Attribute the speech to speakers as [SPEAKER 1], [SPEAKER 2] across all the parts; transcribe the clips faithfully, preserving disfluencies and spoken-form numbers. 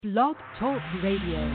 [SPEAKER 1] Blog Talk Radio.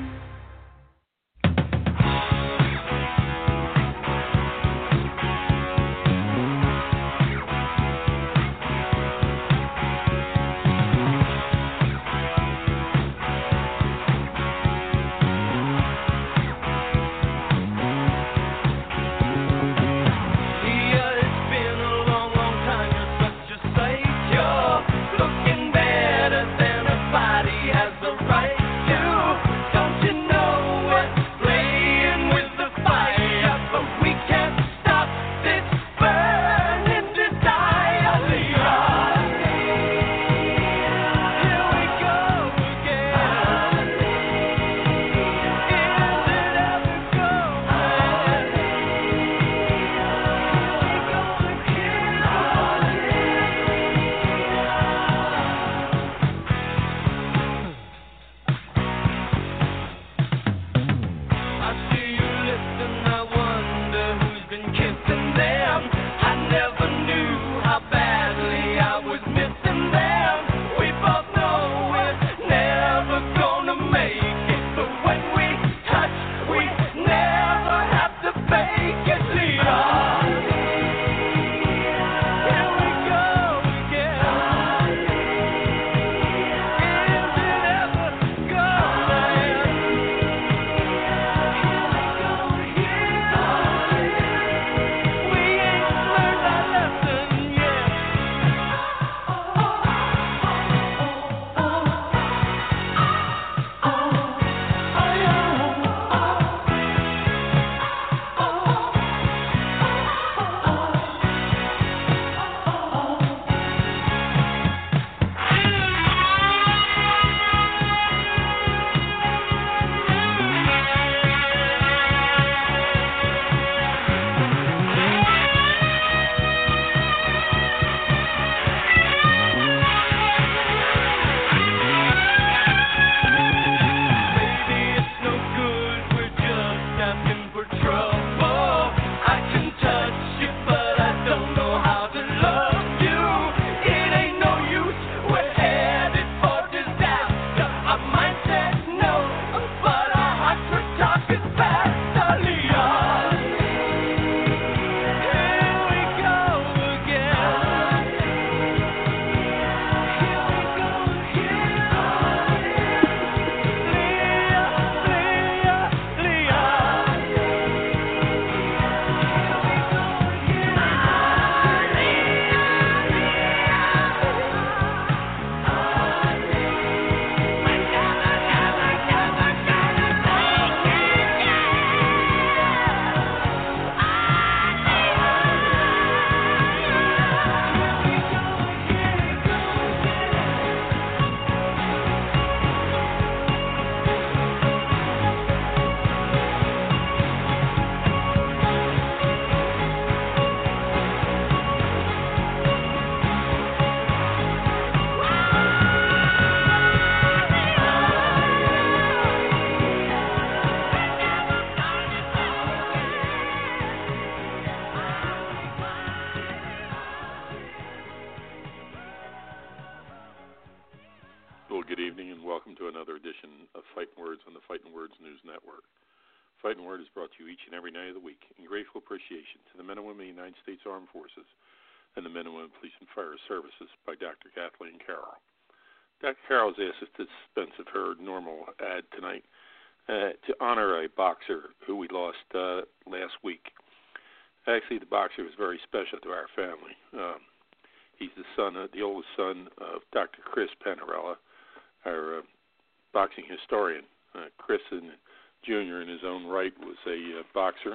[SPEAKER 2] Services by Doctor Kathleen Carroll. Doctor Carroll has asked us to dispense of her normal ad tonight uh, to honor a boxer who we lost uh, last week. Actually, the boxer was very special to our family. Um, he's the son, of, the oldest son of Doctor Chris Panarella, our uh, boxing historian. Uh, Chris and Junior in his own right was a uh, boxer.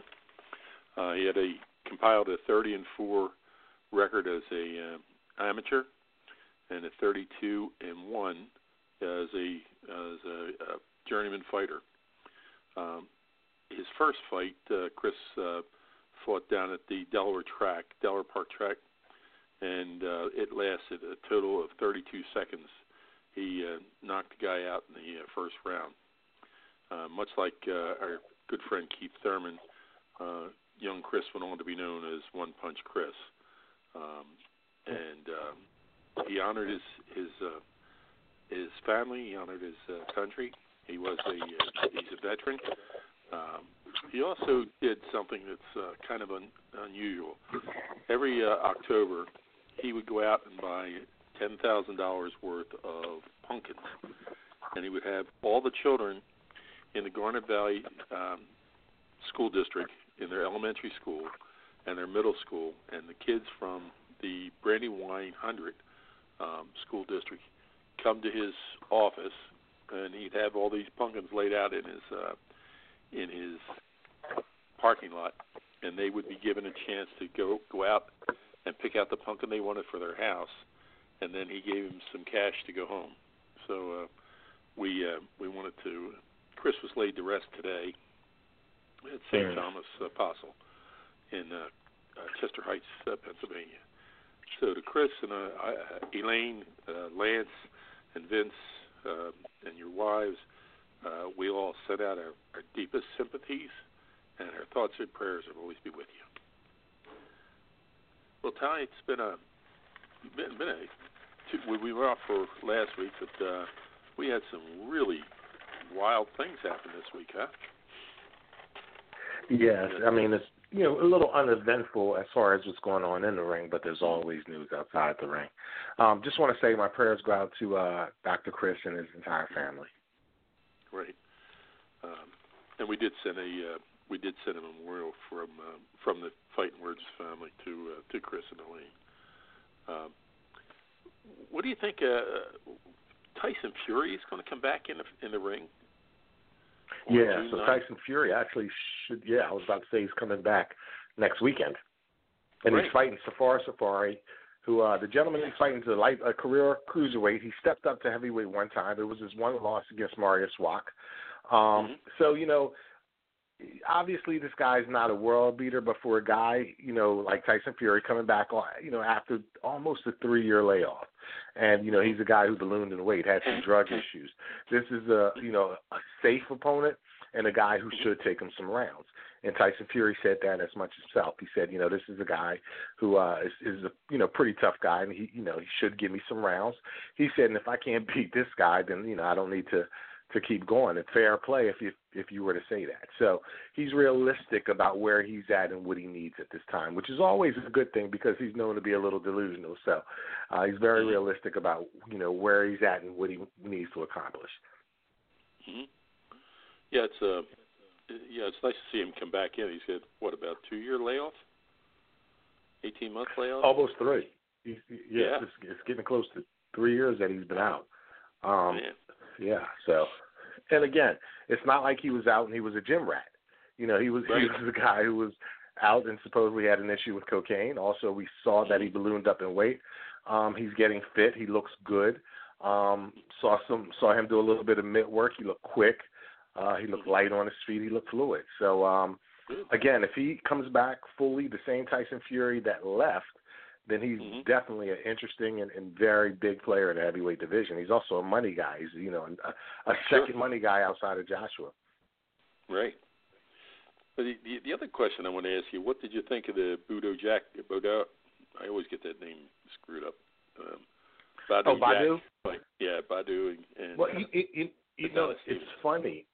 [SPEAKER 2] Uh, he had a compiled a thirty and four record as a uh, amateur, and a thirty-two and one as a as a, a journeyman fighter. Um, his first fight, uh, Chris uh, fought down at the Delaware track, Delaware Park track, and uh, it lasted a total of thirty-two seconds. He uh, knocked the guy out in the uh, first round. Uh, much like uh, our good friend Keith Thurman, uh, young Chris went on to be known as One Punch Chris. Um, and um, he honored his his uh, his family. He honored his uh, country. He was a uh, he's a veteran. Um, he also did something that's uh, kind of un- unusual. Every uh, October, he would go out and buy ten thousand dollars worth of pumpkins, and he would have all the children in the Garnet Valley um, School District in their elementary school and their middle school, and the kids from the Brandywine Hundred um, School District come to his office, and he'd have all these pumpkins laid out in his uh, in his parking lot, and they would be given a chance to go go out and pick out the pumpkin they wanted for their house, and then he gave them some cash to go home. So uh, we uh, we wanted to. Chris was laid to rest today at Saint
[SPEAKER 3] Mm.
[SPEAKER 2] Thomas Apostle in uh, uh, Chester Heights, uh, Pennsylvania. So to Chris and uh, I, Elaine, uh, Lance, and Vince, uh, and your wives, uh, we all send out our, our deepest sympathies, and our thoughts and prayers will always be with you. Well, Ty, it's been a been, been a two, we, we were off for last week, but uh, we had some really wild things happen this week, huh?
[SPEAKER 3] Yes, I mean, it's, you know, a little uneventful as far as what's going on in the ring, but there's always news outside the ring. Um, just want to say my prayers go out to uh, Doctor Chris and his entire family.
[SPEAKER 2] Great. Um, and we did send a uh, we did send a memorial from uh, from the Fighting Words family to uh, to Chris and Elaine. Um, what do you think? Uh, Tyson Fury is going to come back in the, in the ring?
[SPEAKER 3] Yeah,
[SPEAKER 2] June
[SPEAKER 3] so
[SPEAKER 2] ninth?
[SPEAKER 3] Tyson Fury actually should, yeah, I was about to say he's coming back next weekend. And
[SPEAKER 2] Right.
[SPEAKER 3] he's fighting Safari Safari, who uh, the gentleman he's fighting is a, light, a career cruiserweight. He stepped up to heavyweight one time. It was his one loss against Marius Wack. Um,
[SPEAKER 2] Mm-hmm.
[SPEAKER 3] So, you know, obviously this guy's not a world beater, but for a guy, you know, like Tyson Fury coming back, you know, after almost a three-year layoff, and, you know, he's a guy who ballooned in weight, had some drug issues. This is a, you know, a safe opponent and a guy who should take him some rounds. And Tyson Fury said that as much himself. He said, you know, this is a guy who uh, is, is a, you know, pretty tough guy, and he, you know, he should give me some rounds. He said, and if I can't beat this guy, then, you know, I don't need to to keep going. It's fair play if you if you were to say that. So he's realistic about where he's at and what he needs at this time, which is always a good thing because he's known to be a little delusional. So uh, he's very realistic about, you know, where he's at and what he needs to accomplish.
[SPEAKER 2] Mm-hmm. Yeah, it's uh, yeah, it's nice to see him come back in. He's had what, about two year layoff, eighteen month layoff,
[SPEAKER 3] almost three. He's, yeah,
[SPEAKER 2] yeah.
[SPEAKER 3] It's, it's getting close to three years that he's been out. Um,
[SPEAKER 2] Man.
[SPEAKER 3] Yeah, so, and again, it's not like he was out and he was a gym rat. You know, he was
[SPEAKER 2] Right.
[SPEAKER 3] he was the guy who was out and supposedly had an issue with cocaine. Also, we saw that he ballooned up in weight. Um, he's getting fit. He looks good. Um, saw some saw him do a little bit of mitt work. He looked quick. Uh, he looked light on his feet. He looked fluid. So, um, again, if he comes back fully the same Tyson Fury that left, then he's
[SPEAKER 2] mm-hmm.
[SPEAKER 3] definitely an interesting and, and very big player in the heavyweight division. He's also a money guy. He's, you know, a, a second
[SPEAKER 2] Sure.
[SPEAKER 3] money guy outside of Joshua.
[SPEAKER 2] Right. But the, the, the other question I want to ask you, what did you think of the Budo Jack, Budo, I always get that name screwed up. Um, Badu
[SPEAKER 3] Oh, Badu?
[SPEAKER 2] Jack, like, yeah, Badu. And, and
[SPEAKER 3] Well, you, you, you, you know,
[SPEAKER 2] Stevens.
[SPEAKER 3] it's funny.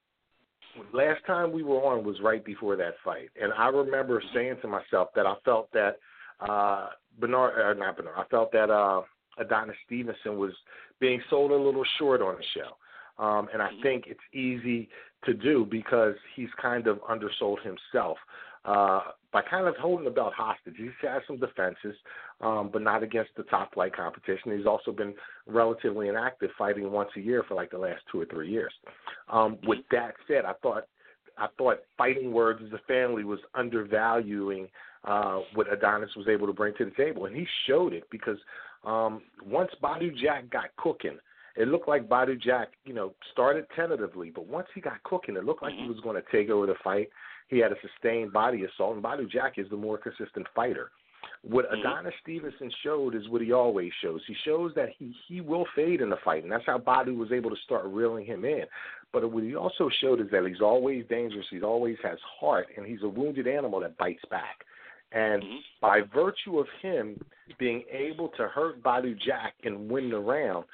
[SPEAKER 3] Last time we were on was right before that fight. And I remember saying to myself that I felt that uh, Bernard, uh, not Bernard, I felt that uh, Adonis Stevenson was being sold a little short on the show. Um, and I think it's easy to do because he's kind of undersold himself uh, by kind of holding the belt hostage. He's had some defenses, um, but not against the top flight competition. He's also been relatively inactive, fighting once a year for like the last two or three years. Um, with that said, I thought I thought Fighting Words as a family was undervaluing uh, what Adonis was able to bring to the table, and he showed it because um, once Badu Jack got cooking, it looked like Badu Jack, you know, started tentatively, but once he got cooking, it looked like he was going to take over the fight. He had a sustained body assault, and Badu Jack is the more consistent fighter. What
[SPEAKER 2] Mm-hmm.
[SPEAKER 3] Adonis Stevenson showed is what he always shows. He shows that he, he will fade in the fight, and that's how Badu was able to start reeling him in. But what he also showed is that he's always dangerous, he always has heart, and he's a wounded animal that bites back. And
[SPEAKER 2] Mm-hmm.
[SPEAKER 3] by virtue of him being able to hurt Badu Jack and win the round,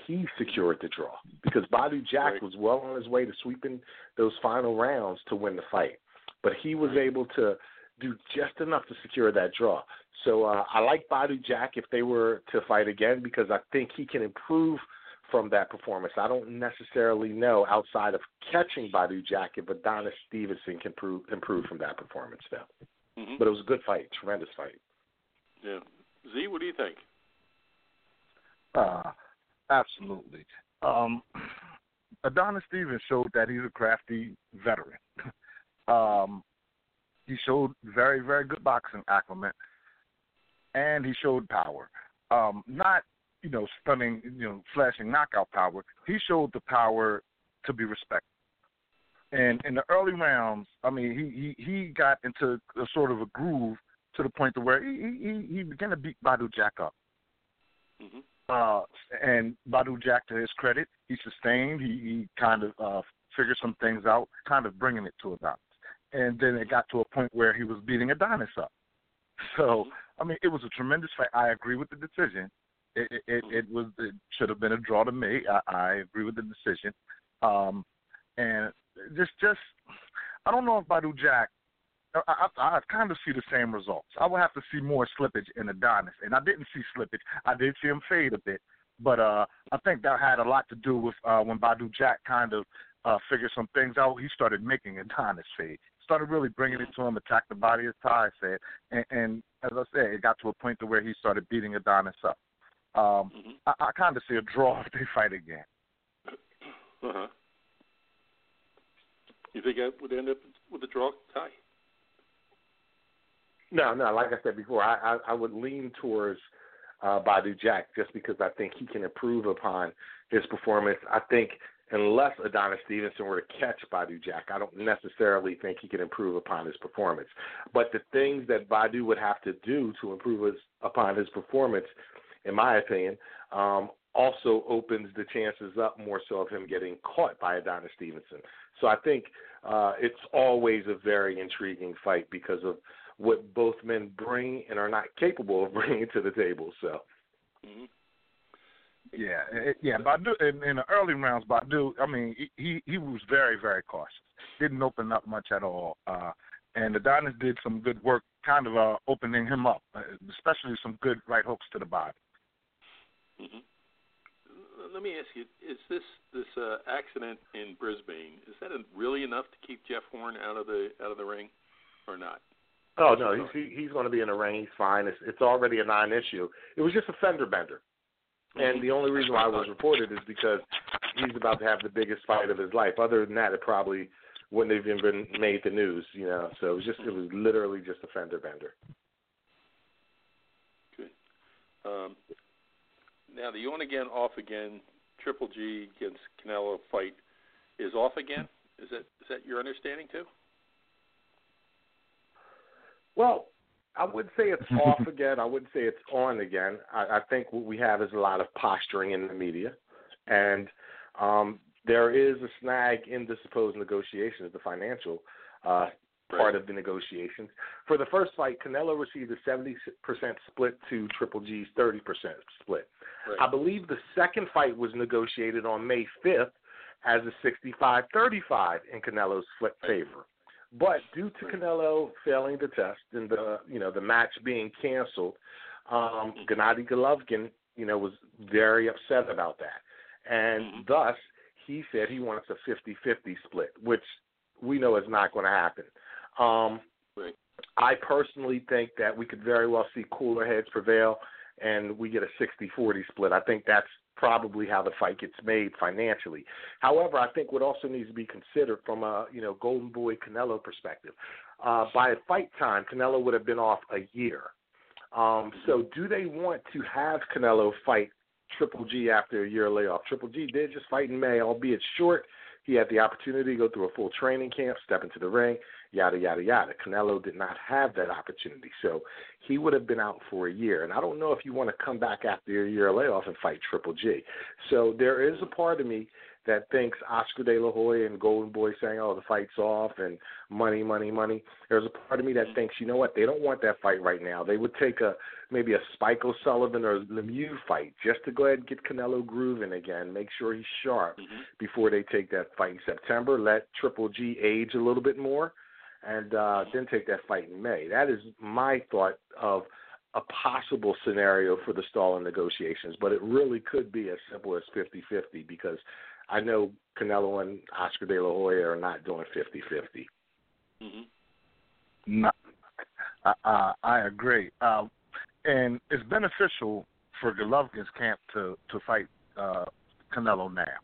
[SPEAKER 3] he secured the draw because Badou Jack
[SPEAKER 2] right.
[SPEAKER 3] was well on his way to sweeping those final rounds to win the fight. But he was able to do just enough to secure that draw. So uh, I like Badou Jack if they were to fight again because I think he can improve from that performance. I don't necessarily know outside of catching Badou Jack if Adonis Stevenson can prove, improve from that performance, though.
[SPEAKER 2] Mm-hmm.
[SPEAKER 3] But it was a good fight, tremendous fight.
[SPEAKER 2] Yeah. Z, what do you think?
[SPEAKER 4] Uh, absolutely. Um, Adonis Stevens showed that he's a crafty veteran. um, he showed very, very good boxing acumen, and he showed power. Um, not, you know, stunning, you know, flashing knockout power. He showed the power to be respected. And in the early rounds, I mean, he, he, he got into a sort of a groove to the point to where he, he, he began to beat Badou Jack up.
[SPEAKER 2] Mm-hmm.
[SPEAKER 4] Uh, and Badou Jack, to his credit, he sustained. He, he kind of uh, figured some things out, kind of bringing it to Adonis. And then it got to a point where he was beating Adonis up. So, I mean, it was a tremendous fight. I agree with the decision. It it, it, it was it should have been a draw to me. I, I agree with the decision. Um, and just just I don't know if Badou Jack. I, I, I kind of see the same results. I would have to see more slippage in Adonis, and I didn't see slippage. I did see him fade a bit, but uh, I think that had a lot to do with uh, when Badou Jack kind of uh, figured some things out. He started making Adonis fade. Started really bringing it to him, attacked the body, as Ty said, and, and as I said, it got to a point to where he started beating Adonis up. Um, mm-hmm. I, I kind of see a draw if they fight again.
[SPEAKER 2] Uh-huh. You think I would end up with a draw, Ty?
[SPEAKER 3] No, no. Like I said before, I, I, I would lean towards uh, Badou Jack just because I think he can improve upon his performance. I think unless Adonis Stevenson were to catch Badou Jack, I don't necessarily think he can improve upon his performance. But the things that Badou would have to do to improve his, upon his performance, in my opinion, um, also opens the chances up more so of him getting caught by Adonis Stevenson. So I think uh, it's always a very intriguing fight because of what both men bring and are not capable of bringing to the table. So,
[SPEAKER 2] mm-hmm.
[SPEAKER 4] yeah, it, yeah. Badou in, in the early rounds, Badou, I mean, he he was very very cautious. Didn't open up much at all. Uh, and Adonis did some good work, kind of uh, opening him up, especially some good right hooks to the body.
[SPEAKER 2] Mm-hmm. Let me ask you: Is this this uh, accident in Brisbane, is that really enough to keep Jeff Horn out of the out of the ring, or not?
[SPEAKER 3] Oh no, he's he's going to be in the ring. He's fine. It's it's already a non-issue. It was just a fender bender, and the only reason why it was reported is because he's about to have the biggest fight of his life. Other than that, it probably wouldn't have even been made the news, you know. So it was just it was literally just a fender bender.
[SPEAKER 2] Good. Um, now the on again, off again, Triple G against Canelo fight is off again. Is that is that your understanding too?
[SPEAKER 3] Well, I wouldn't say it's off again. I wouldn't say it's on again. I, I think what we have is a lot of posturing in the media, and um, there is a snag in the supposed negotiations, the financial uh, part of the negotiations. For the first fight, Canelo received a seventy percent split to Triple G's thirty percent split. Right. I believe the second fight was negotiated on May fifth as a sixty-five thirty-five in Canelo's favor. But due to Canelo failing the test and the you know the match being canceled, um, Gennady Golovkin you know was very upset about that, and mm-hmm. thus he said he wants a fifty-fifty split, which we know is not going to happen. Um, right. I personally think that we could very well see cooler heads prevail, and we get a sixty forty split. I think that's probably how the fight gets made financially. However, I think what also needs to be considered from a you know Golden Boy Canelo perspective, uh, by fight time, Canelo would have been off a year. Um, so do they want to have Canelo fight Triple G after a year layoff? Triple G did just fight in May, albeit short. He had the opportunity to go through a full training camp, step into the ring, yada, yada, yada. Canelo did not have that opportunity, so he would have been out for a year. And I don't know if you want to come back after a year layoff and fight Triple G. So there is a part of me that thinks Oscar De La Hoya and Golden Boy saying, oh, the fight's off and money, money, money. There's a part of me that thinks, you know what, they don't want that fight right now. They would take a maybe a Spike O'Sullivan or Lemieux fight just to go ahead and get Canelo grooving again, make sure he's sharp
[SPEAKER 2] mm-hmm.
[SPEAKER 3] before they take that fight in September, let Triple G age a little bit more, and uh, then take that fight in May. That is my thought of a possible scenario for the stalling negotiations, but it really could be as simple as fifty-fifty because I know Canelo and Oscar De La Hoya are not doing fifty-fifty.
[SPEAKER 2] Mm-hmm.
[SPEAKER 4] No, I, uh, I agree. Uh, and it's beneficial for Golovkin's camp to, to fight uh, Canelo now.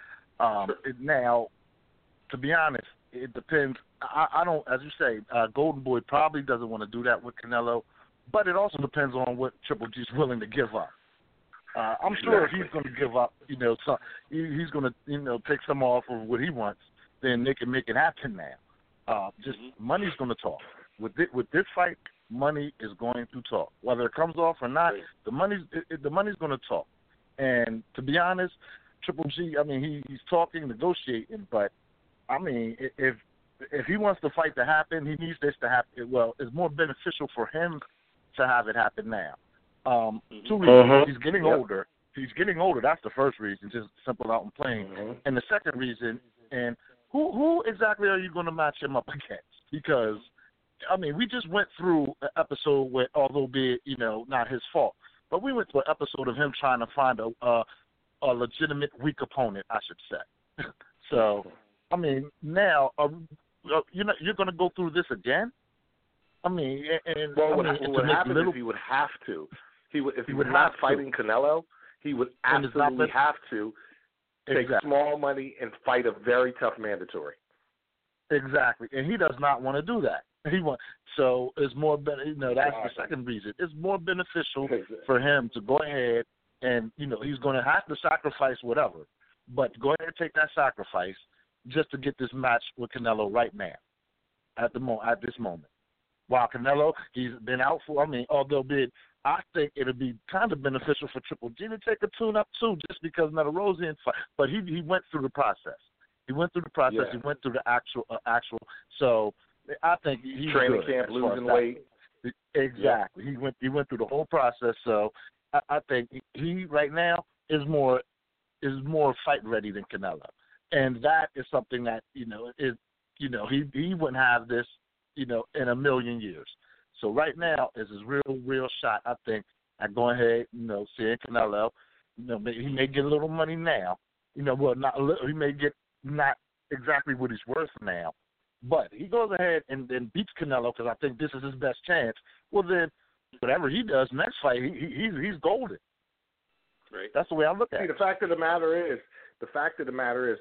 [SPEAKER 4] Um,
[SPEAKER 2] sure.
[SPEAKER 4] it, now, to be honest, it depends. I, I don't, as you say, uh, Golden Boy probably doesn't want to do that with Canelo, but it also depends on what Triple G's willing to give up. Uh, I'm sure
[SPEAKER 3] exactly.
[SPEAKER 4] if he's going to give up, you know, some, he, he's going to, you know, take some off of what he wants, then they can make it happen now. Uh, just
[SPEAKER 2] mm-hmm.
[SPEAKER 4] money's going to talk. With this, with this fight, money is going to talk. Whether it comes off or not,
[SPEAKER 2] right.
[SPEAKER 4] the money's it, it, the money's going to talk. And to be honest, Triple G, I mean, he, he's talking, negotiating, but I mean, if if he wants the fight to happen, he needs this to happen. Well, it's more beneficial for him to have it happen now. Um,
[SPEAKER 2] mm-hmm.
[SPEAKER 4] Two reasons.
[SPEAKER 3] Uh-huh.
[SPEAKER 4] He's getting
[SPEAKER 3] yep.
[SPEAKER 4] older. He's getting older. That's the first reason, just simple out and plain.
[SPEAKER 3] Mm-hmm.
[SPEAKER 4] And the second reason, and who who exactly are you going to match him up against? Because, I mean, we just went through an episode where, although be it, you know, not his fault, but we went through an episode of him trying to find a a, a legitimate weak opponent, I should say. So, I mean, now, uh, you know, you're going to go through this again? I mean, and
[SPEAKER 3] well,
[SPEAKER 4] I
[SPEAKER 3] what,
[SPEAKER 4] mean,
[SPEAKER 3] what would happen
[SPEAKER 4] little,
[SPEAKER 3] is he would have to. He would, if he,
[SPEAKER 4] he
[SPEAKER 3] was
[SPEAKER 4] would
[SPEAKER 3] not
[SPEAKER 4] have
[SPEAKER 3] fighting
[SPEAKER 4] to.
[SPEAKER 3] Canelo, he would
[SPEAKER 4] And it's not
[SPEAKER 3] absolutely
[SPEAKER 4] that-
[SPEAKER 3] have to take
[SPEAKER 4] exactly.
[SPEAKER 3] small money and fight a very tough mandatory.
[SPEAKER 4] Exactly, and he does not want to do that. He want so it's more. You know, that's
[SPEAKER 3] Exactly.
[SPEAKER 4] the second reason. It's more beneficial
[SPEAKER 3] Exactly.
[SPEAKER 4] for him to go ahead and, you know, he's going to have to sacrifice whatever, but go ahead and take that sacrifice just to get this match with Canelo right now, at the mo at this moment. While Canelo, he's been out for. I mean, although be it, I think it'll be kind of beneficial for Triple G to take a tune-up too, just because Metarosian fight. But he he went through the process. He went through the process.
[SPEAKER 3] Yeah.
[SPEAKER 4] He went through the actual uh, actual. So I think he's
[SPEAKER 3] Training
[SPEAKER 4] good
[SPEAKER 3] camp,
[SPEAKER 4] as far as
[SPEAKER 3] losing
[SPEAKER 4] that.
[SPEAKER 3] weight.
[SPEAKER 4] Exactly. He went he went through the whole process. So I, I think he right now is more is more fight ready than Canelo, and that is something that, you know, is you know he he wouldn't have this, you know, in a million years. So right now is his real real shot, I think, at going ahead, you know, seeing Canelo. You know, he may get a little money now. You know, well, not a little. He may get not exactly what he's worth now, but he goes ahead and then beats Canelo because I think this is his best chance. Well, then whatever he does next fight, he, he he's he's golden.
[SPEAKER 2] Right.
[SPEAKER 4] That's the way I look at
[SPEAKER 3] See,
[SPEAKER 4] it.
[SPEAKER 3] the fact of the matter is, the fact of the matter is,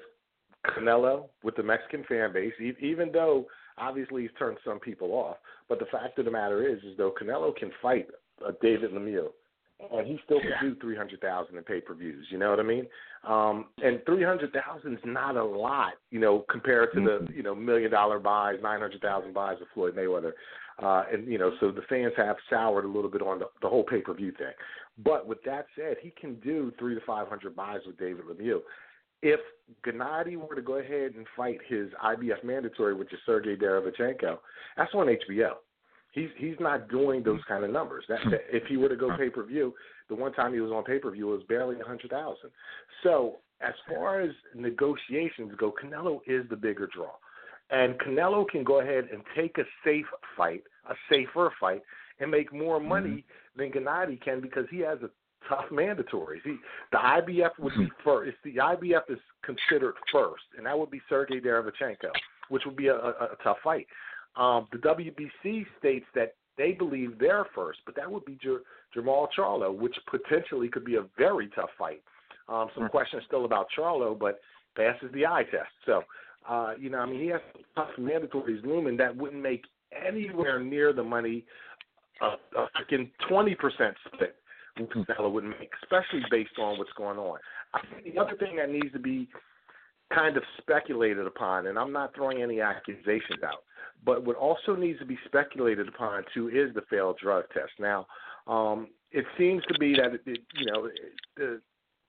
[SPEAKER 3] Canelo with the Mexican fan base, e- even though obviously he's turned some people off, but the fact of the matter is, is though Canelo can fight uh, David Lemieux, and he still
[SPEAKER 4] Yeah.
[SPEAKER 3] can do three hundred thousand in pay-per-views. You know what I mean? Um, and three hundred thousand is not a lot, you know, compared to
[SPEAKER 4] Mm-hmm.
[SPEAKER 3] the you know million dollar buys, nine hundred thousand buys of Floyd Mayweather. Uh, and, you know, so the fans have soured a little bit on the, the whole pay-per-view thing. But with that said, he can do three to five hundred buys with David Lemieux. If Gennady were to go ahead and fight his I B F mandatory, which is Sergey Derevchenko, that's on H B O. He's he's not doing those kind of numbers. That, that if he were to go pay-per-view, the one time he was on pay-per-view, it was barely one hundred thousand. So as far as negotiations go, Canelo is the bigger draw. And Canelo can go ahead and take a safe fight, a safer fight, and make more money than Gennady can because he has a tough mandatories. He, the I B F would be first. The I B F is considered first, and that would be Sergey Derevchenko, which would be a, a, a tough fight. Um, the W B C states that they believe they're first, but that would be J- Jamal Charlo, which potentially could be a very tough fight. Um, some questions still about Charlo, but passes the eye test. So, uh, you know, I mean, he has tough mandatories looming that wouldn't make anywhere near the money a, a freaking twenty percent split Canelo wouldn't make, especially based on what's going on. I think the other thing that needs to be kind of speculated upon, and I'm not throwing any accusations out, but what also needs to be speculated upon, too, is the failed drug test. Now, um, it seems to be that, it, it, you know, it, the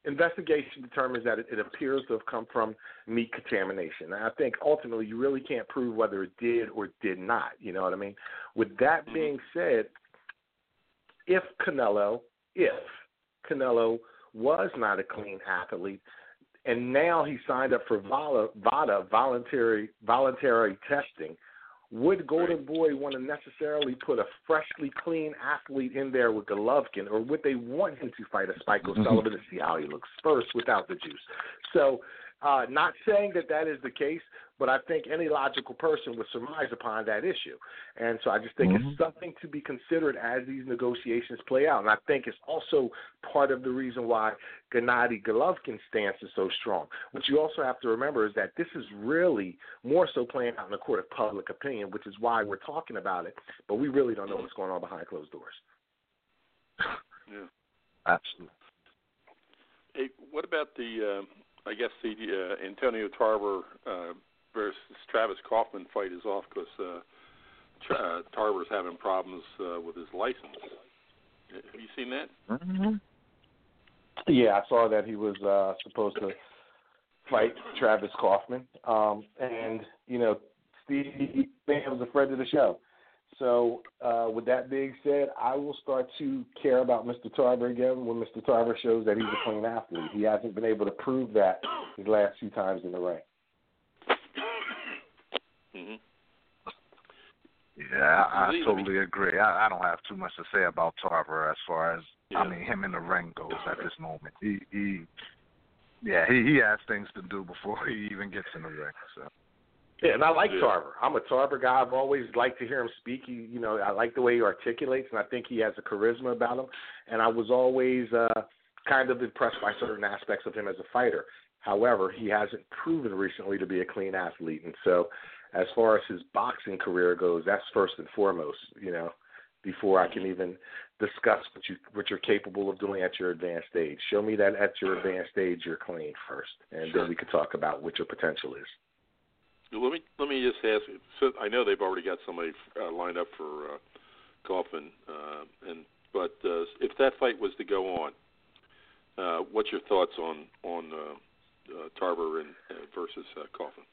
[SPEAKER 3] investigation determines that it, it appears to have come from meat contamination. And I think ultimately you really can't prove whether it did or did not. You know what I mean? With that being said, if Canelo, if Canelo was not a clean athlete, and now he signed up for VADA, voluntary voluntary testing, would Golden Boy want to necessarily put a freshly clean athlete in there with Golovkin, or would they want him to fight a Spike O'Sullivan to see how he looks first without the juice? So, uh, not saying that that is the case, but I think any logical person would surmise upon that issue. And so I just think mm-hmm. it's something to be considered as these negotiations play out. And I think it's also part of the reason why Gennady Golovkin's stance is so strong. What you also have to remember is that this is really more so playing out in the court of public opinion, which is why we're talking about it, but we really don't know what's going on behind closed doors.
[SPEAKER 2] Yeah,
[SPEAKER 4] absolutely.
[SPEAKER 2] Hey, what about the, uh, I guess, the uh, Antonio Tarver uh, versus Travis Kaufman fight is off because uh, Tra- uh, Tarver's having problems uh, with his license. Have you seen that?
[SPEAKER 3] Mm-hmm. Yeah, I saw that he was uh, supposed to fight Travis Kaufman. Um, and, you know, Steve was a friend of the show. So uh, with that being said, I will start to care about Mister Tarver again when Mister Tarver shows that he's a clean athlete. He hasn't been able to prove that his last few times in the ring.
[SPEAKER 2] Mm-hmm.
[SPEAKER 4] Yeah, I, I totally agree. I, I don't have too much to say about Tarver as far as
[SPEAKER 2] yeah.
[SPEAKER 4] I mean him in the ring goes at this moment. He, he yeah, he, he has things to do before he even gets in the ring. So.
[SPEAKER 3] Yeah, and I like
[SPEAKER 2] yeah.
[SPEAKER 3] Tarver. I'm a Tarver guy. I've always liked to hear him speak. He, you know, I like the way he articulates, and I think he has a charisma about him. And I was always uh, kind of impressed by certain aspects of him as a fighter. However, he hasn't proven recently to be a clean athlete. And so as far as his boxing career goes, that's first and foremost, you know, before I can even discuss what, you, what you're capable of doing at your advanced age. Show me that at your advanced age you're clean first, and
[SPEAKER 2] sure.
[SPEAKER 3] then we can talk about what your potential is.
[SPEAKER 2] Let me let me just ask you. So I know they've already got somebody uh, lined up for uh, Kaufman, uh, and but uh, if that fight was to go on, uh, what's your thoughts on on uh, uh, Tarver and uh, versus uh, Kaufman?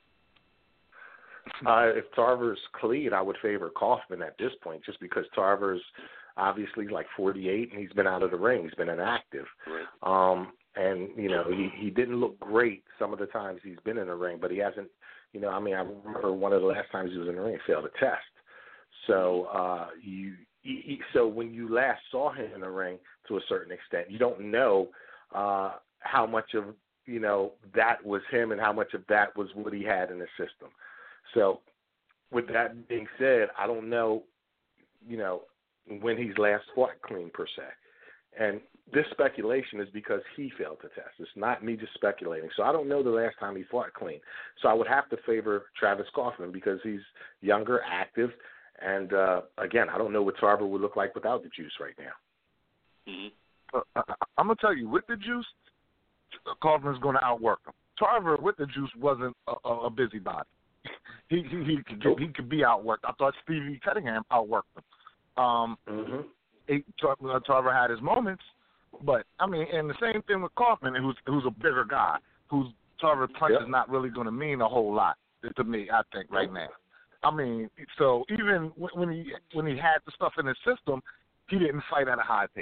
[SPEAKER 3] Uh, if Tarver's clean, I would favor Kaufman at this point, just because Tarver's obviously like forty-eight and he's been out of the ring. He's been inactive.
[SPEAKER 2] Right.
[SPEAKER 3] Um, and, you know, he, he didn't look great some of the times he's been in the ring, but he hasn't, you know, I mean, I remember one of the last times he was in the ring, he failed a test. So, uh, you, he, so when you last saw him in the ring, to a certain extent, you don't know uh, how much of, you know, that was him and how much of that was what he had in the system. So, with that being said, I don't know, you know, when he's last fought clean per se. And this speculation is because he failed to test. It's not me just speculating. So I don't know the last time he fought clean. So I would have to favor Travis Kaufman because he's younger, active, and, uh, again, I don't know what Tarver would look like without the juice right now.
[SPEAKER 2] Mm-hmm.
[SPEAKER 4] Uh, I'm going to tell you, with the juice, Kaufman's going to outwork him. Tarver, with the juice, wasn't a, a busybody. He he he could, get, he could be outworked. I thought Stevie Cunningham outworked him. Um,
[SPEAKER 3] mm-hmm.
[SPEAKER 4] he, Tar- Tarver had his moments, but I mean, and the same thing with Kaufman, who's who's a bigger guy, whose Tarver punch
[SPEAKER 3] yep.
[SPEAKER 4] is not really going to mean a whole lot to me. I think right now. I mean, so even when he when he had the stuff in his system, he didn't fight at a high pace.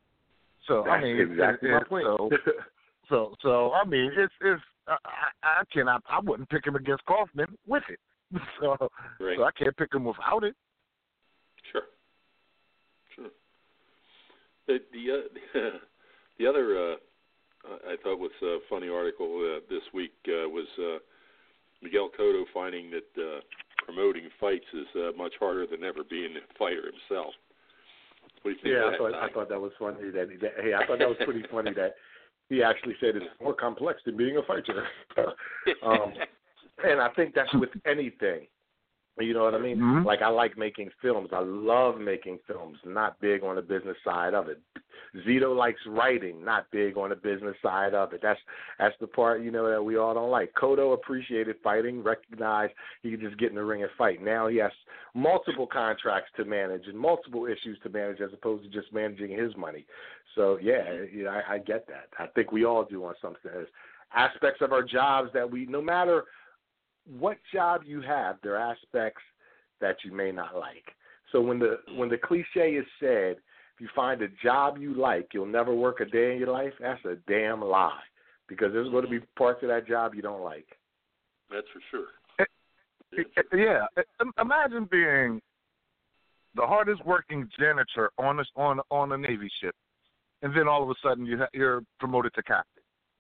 [SPEAKER 4] So
[SPEAKER 3] That's
[SPEAKER 4] I mean,
[SPEAKER 3] exactly
[SPEAKER 4] it,
[SPEAKER 3] my
[SPEAKER 4] it,
[SPEAKER 3] point.
[SPEAKER 4] So, so so I mean, it's it's I, I cannot I wouldn't pick him against Kaufman with it. So,
[SPEAKER 2] right.
[SPEAKER 4] so I can't pick him without it.
[SPEAKER 2] Sure, sure. The the uh, the other uh, I thought was a funny article uh, this week uh, was uh, Miguel Cotto finding that uh, promoting fights is uh, much harder than ever being a fighter himself. What do you think
[SPEAKER 3] yeah,
[SPEAKER 2] of
[SPEAKER 3] I thought
[SPEAKER 2] that?
[SPEAKER 3] I thought that was funny. That, that hey, I thought that was pretty funny that he actually said it's more complex than being a fighter. um, and I think that's with anything. You know what I mean?
[SPEAKER 4] Mm-hmm.
[SPEAKER 3] Like, I like making films. I love making films. Not big on the business side of it. Zito likes writing, not big on the business side of it. That's that's the part, you know, that we all don't like. Cotto appreciated fighting, recognized he could just get in the ring and fight. Now he has multiple contracts to manage and multiple issues to manage as opposed to just managing his money. So, yeah, yeah I, I get that. I think we all do on some sense. Aspects of our jobs that we, no matter what job you have, there are aspects that you may not like. So when the when the cliche is said, if you find a job you like, you'll never work a day in your life, that's a damn lie. Because there's going to be parts of that job you don't like.
[SPEAKER 2] That's for sure.
[SPEAKER 4] Yeah. Imagine being the hardest working janitor on a, on on a Navy ship, and then all of a sudden you ha- you're promoted to captain.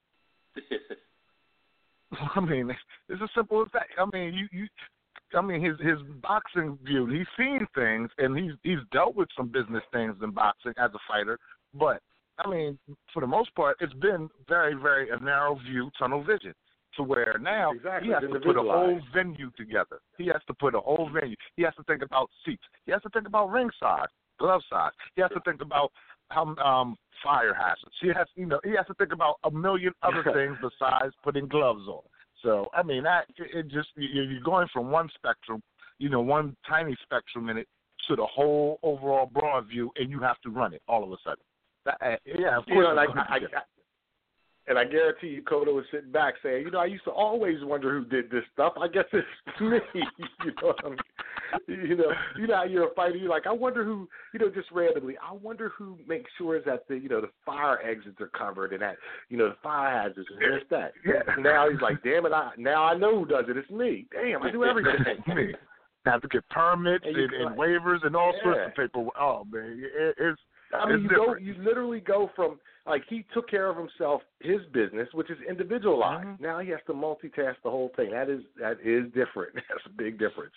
[SPEAKER 4] I mean, it's as simple as that. I mean, you, you I mean, his his boxing view, he's seen things, and he's he's dealt with some business things in boxing as a fighter. But, I mean, for the most part, it's been very, very a narrow view, tunnel vision, to where now
[SPEAKER 3] exactly.
[SPEAKER 4] he has to put a whole venue together. He has to put a whole venue. He has to think about seats. He has to think about ring size, glove size. He has to think about how um, fire hazards. He has, you know, he has to think about a million other things besides putting gloves on. So, I mean, that it just you're going from one spectrum, you know, one tiny spectrum in it to the whole overall broad view, and you have to run it all of a sudden. That, uh, yeah, of course.
[SPEAKER 3] You know, like, I, I, and I guarantee you, Cotto was sitting back saying, you know, I used to always wonder who did this stuff. I guess it's me. You know what I mean? You know, you know how you're a fighter. You're like, I wonder who, you know, just randomly, I wonder who makes sure that the, you know, the fire exits are covered and that, you know, the fire hazards and this, that.
[SPEAKER 4] Yeah.
[SPEAKER 3] Now he's like, damn it, I, now I know who does it. It's me. Damn, I do everything.
[SPEAKER 4] Me. I have to get permits and, and, and waivers and all
[SPEAKER 3] yeah.
[SPEAKER 4] sorts of paperwork. Oh, man, it, it's
[SPEAKER 3] I mean,
[SPEAKER 4] it's
[SPEAKER 3] you
[SPEAKER 4] different.
[SPEAKER 3] go, you literally go from, like, he took care of himself, his business, which is individualized.
[SPEAKER 4] Mm-hmm.
[SPEAKER 3] Now he has to multitask the whole thing. That is that is different. That's a big difference.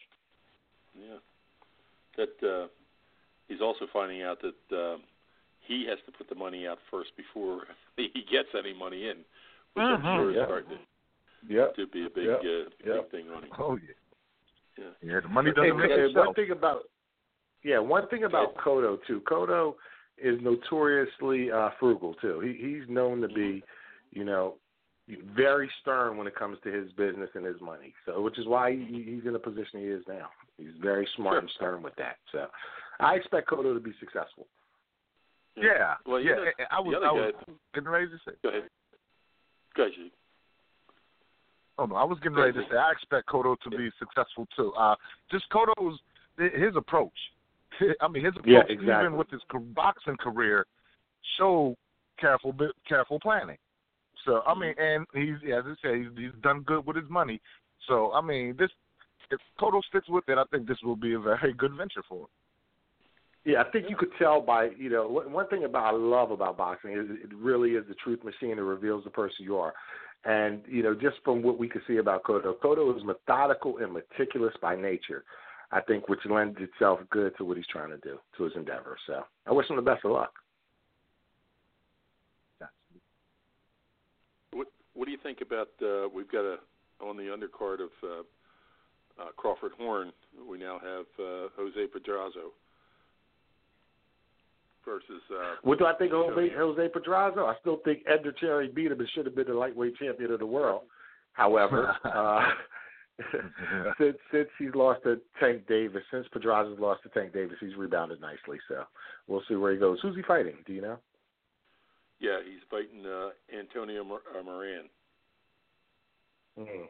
[SPEAKER 2] Yeah. That uh, he's also finding out that uh, he has to put the money out first before he gets any money in, which
[SPEAKER 4] Mm-hmm.
[SPEAKER 2] I'm sure is
[SPEAKER 3] Yep.
[SPEAKER 2] starting to,
[SPEAKER 3] Yep.
[SPEAKER 2] to be a big,
[SPEAKER 3] Yep.
[SPEAKER 2] uh,
[SPEAKER 3] Yep.
[SPEAKER 2] big thing on him.
[SPEAKER 4] Oh, yeah.
[SPEAKER 2] Yeah.
[SPEAKER 4] Yeah, the money doesn't
[SPEAKER 3] And,
[SPEAKER 4] make
[SPEAKER 3] and
[SPEAKER 4] itself.
[SPEAKER 3] one thing about yeah, one thing about Cotto too. Cotto is notoriously uh, frugal too. He he's known to be, you know, very stern when it comes to his business and his money. So, which is why he, he's in the position he is now. He's very smart
[SPEAKER 2] Sure.
[SPEAKER 3] and stern with that. So, I expect Cotto to be successful.
[SPEAKER 4] Yeah.
[SPEAKER 2] Well, you
[SPEAKER 4] yeah.
[SPEAKER 2] know,
[SPEAKER 4] I was,
[SPEAKER 2] the
[SPEAKER 4] I
[SPEAKER 2] other
[SPEAKER 4] was
[SPEAKER 2] guy,
[SPEAKER 4] getting ready to say.
[SPEAKER 2] go ahead. Go ahead, G.
[SPEAKER 4] Oh, no, I was getting ready to say I expect Cotto to be successful, too. Uh, just Cotto's, his approach. I mean, his approach,
[SPEAKER 3] Yeah, exactly.
[SPEAKER 4] even with his boxing career, showed careful careful planning. So, I mean, and he's, as I said, he's, he's done good with his money. So, I mean, this if Cotto sticks with it, I think this will be a very good venture for him.
[SPEAKER 3] Yeah, I think you could tell by, you know, one thing about I love about boxing is it really is the truth machine that reveals the person you are. And, you know, just from what we could see about Cotto, Cotto is methodical and meticulous by nature, I think, which lends itself good to what he's trying to do, to his endeavor. So I wish him the best of luck.
[SPEAKER 2] What What do you think about? Uh, we've got a on the undercard of uh, uh, Crawford Horn. We now have uh, Jose Pedraza versus. Uh,
[SPEAKER 3] What do I think of Jose, Jose Pedraza? I still think Edgar Cherry beat him and should have been the lightweight champion of the world. However, uh, since since he's lost to Tank Davis, since Pedraza's lost to Tank Davis, he's rebounded nicely. So we'll see where he goes. Who's he fighting? Do you know?
[SPEAKER 2] Yeah, he's fighting uh, Antonio Mor- uh, Moran.
[SPEAKER 3] Mm.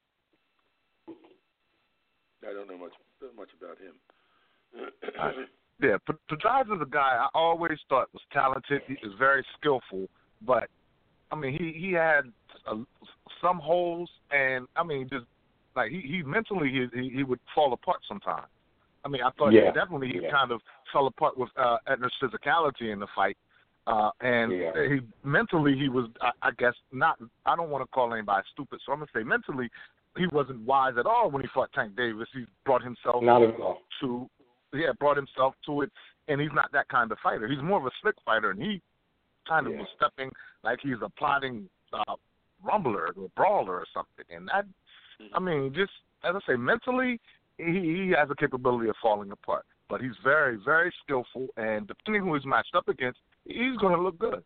[SPEAKER 2] I don't know much much about him.
[SPEAKER 4] I, yeah, Pedraza's a guy I always thought was talented. He was very skillful, but I mean, he he had uh, some holes, and I mean, just like he, he mentally he he would fall apart sometimes. I mean, I thought
[SPEAKER 3] yeah.
[SPEAKER 4] definitely he
[SPEAKER 3] yeah.
[SPEAKER 4] kind of fell apart with uh, Edner's physicality in the fight. Uh, and
[SPEAKER 3] yeah.
[SPEAKER 4] he mentally he was, I, I guess, not. I don't want to call anybody stupid, so I'm gonna say mentally he wasn't wise at all when he fought Tank Davis. He brought himself
[SPEAKER 3] not at all.
[SPEAKER 4] to, yeah, brought himself to it, and he's not that kind of fighter. He's more of a slick fighter, and he kind of
[SPEAKER 3] yeah.
[SPEAKER 4] was stepping like he's a plotting uh, rumbler or brawler or something. And that, I mean, just as I say, mentally he, he has a capability of falling apart. but he's very, very skillful, and depending who he's matched up against, he's going to look good.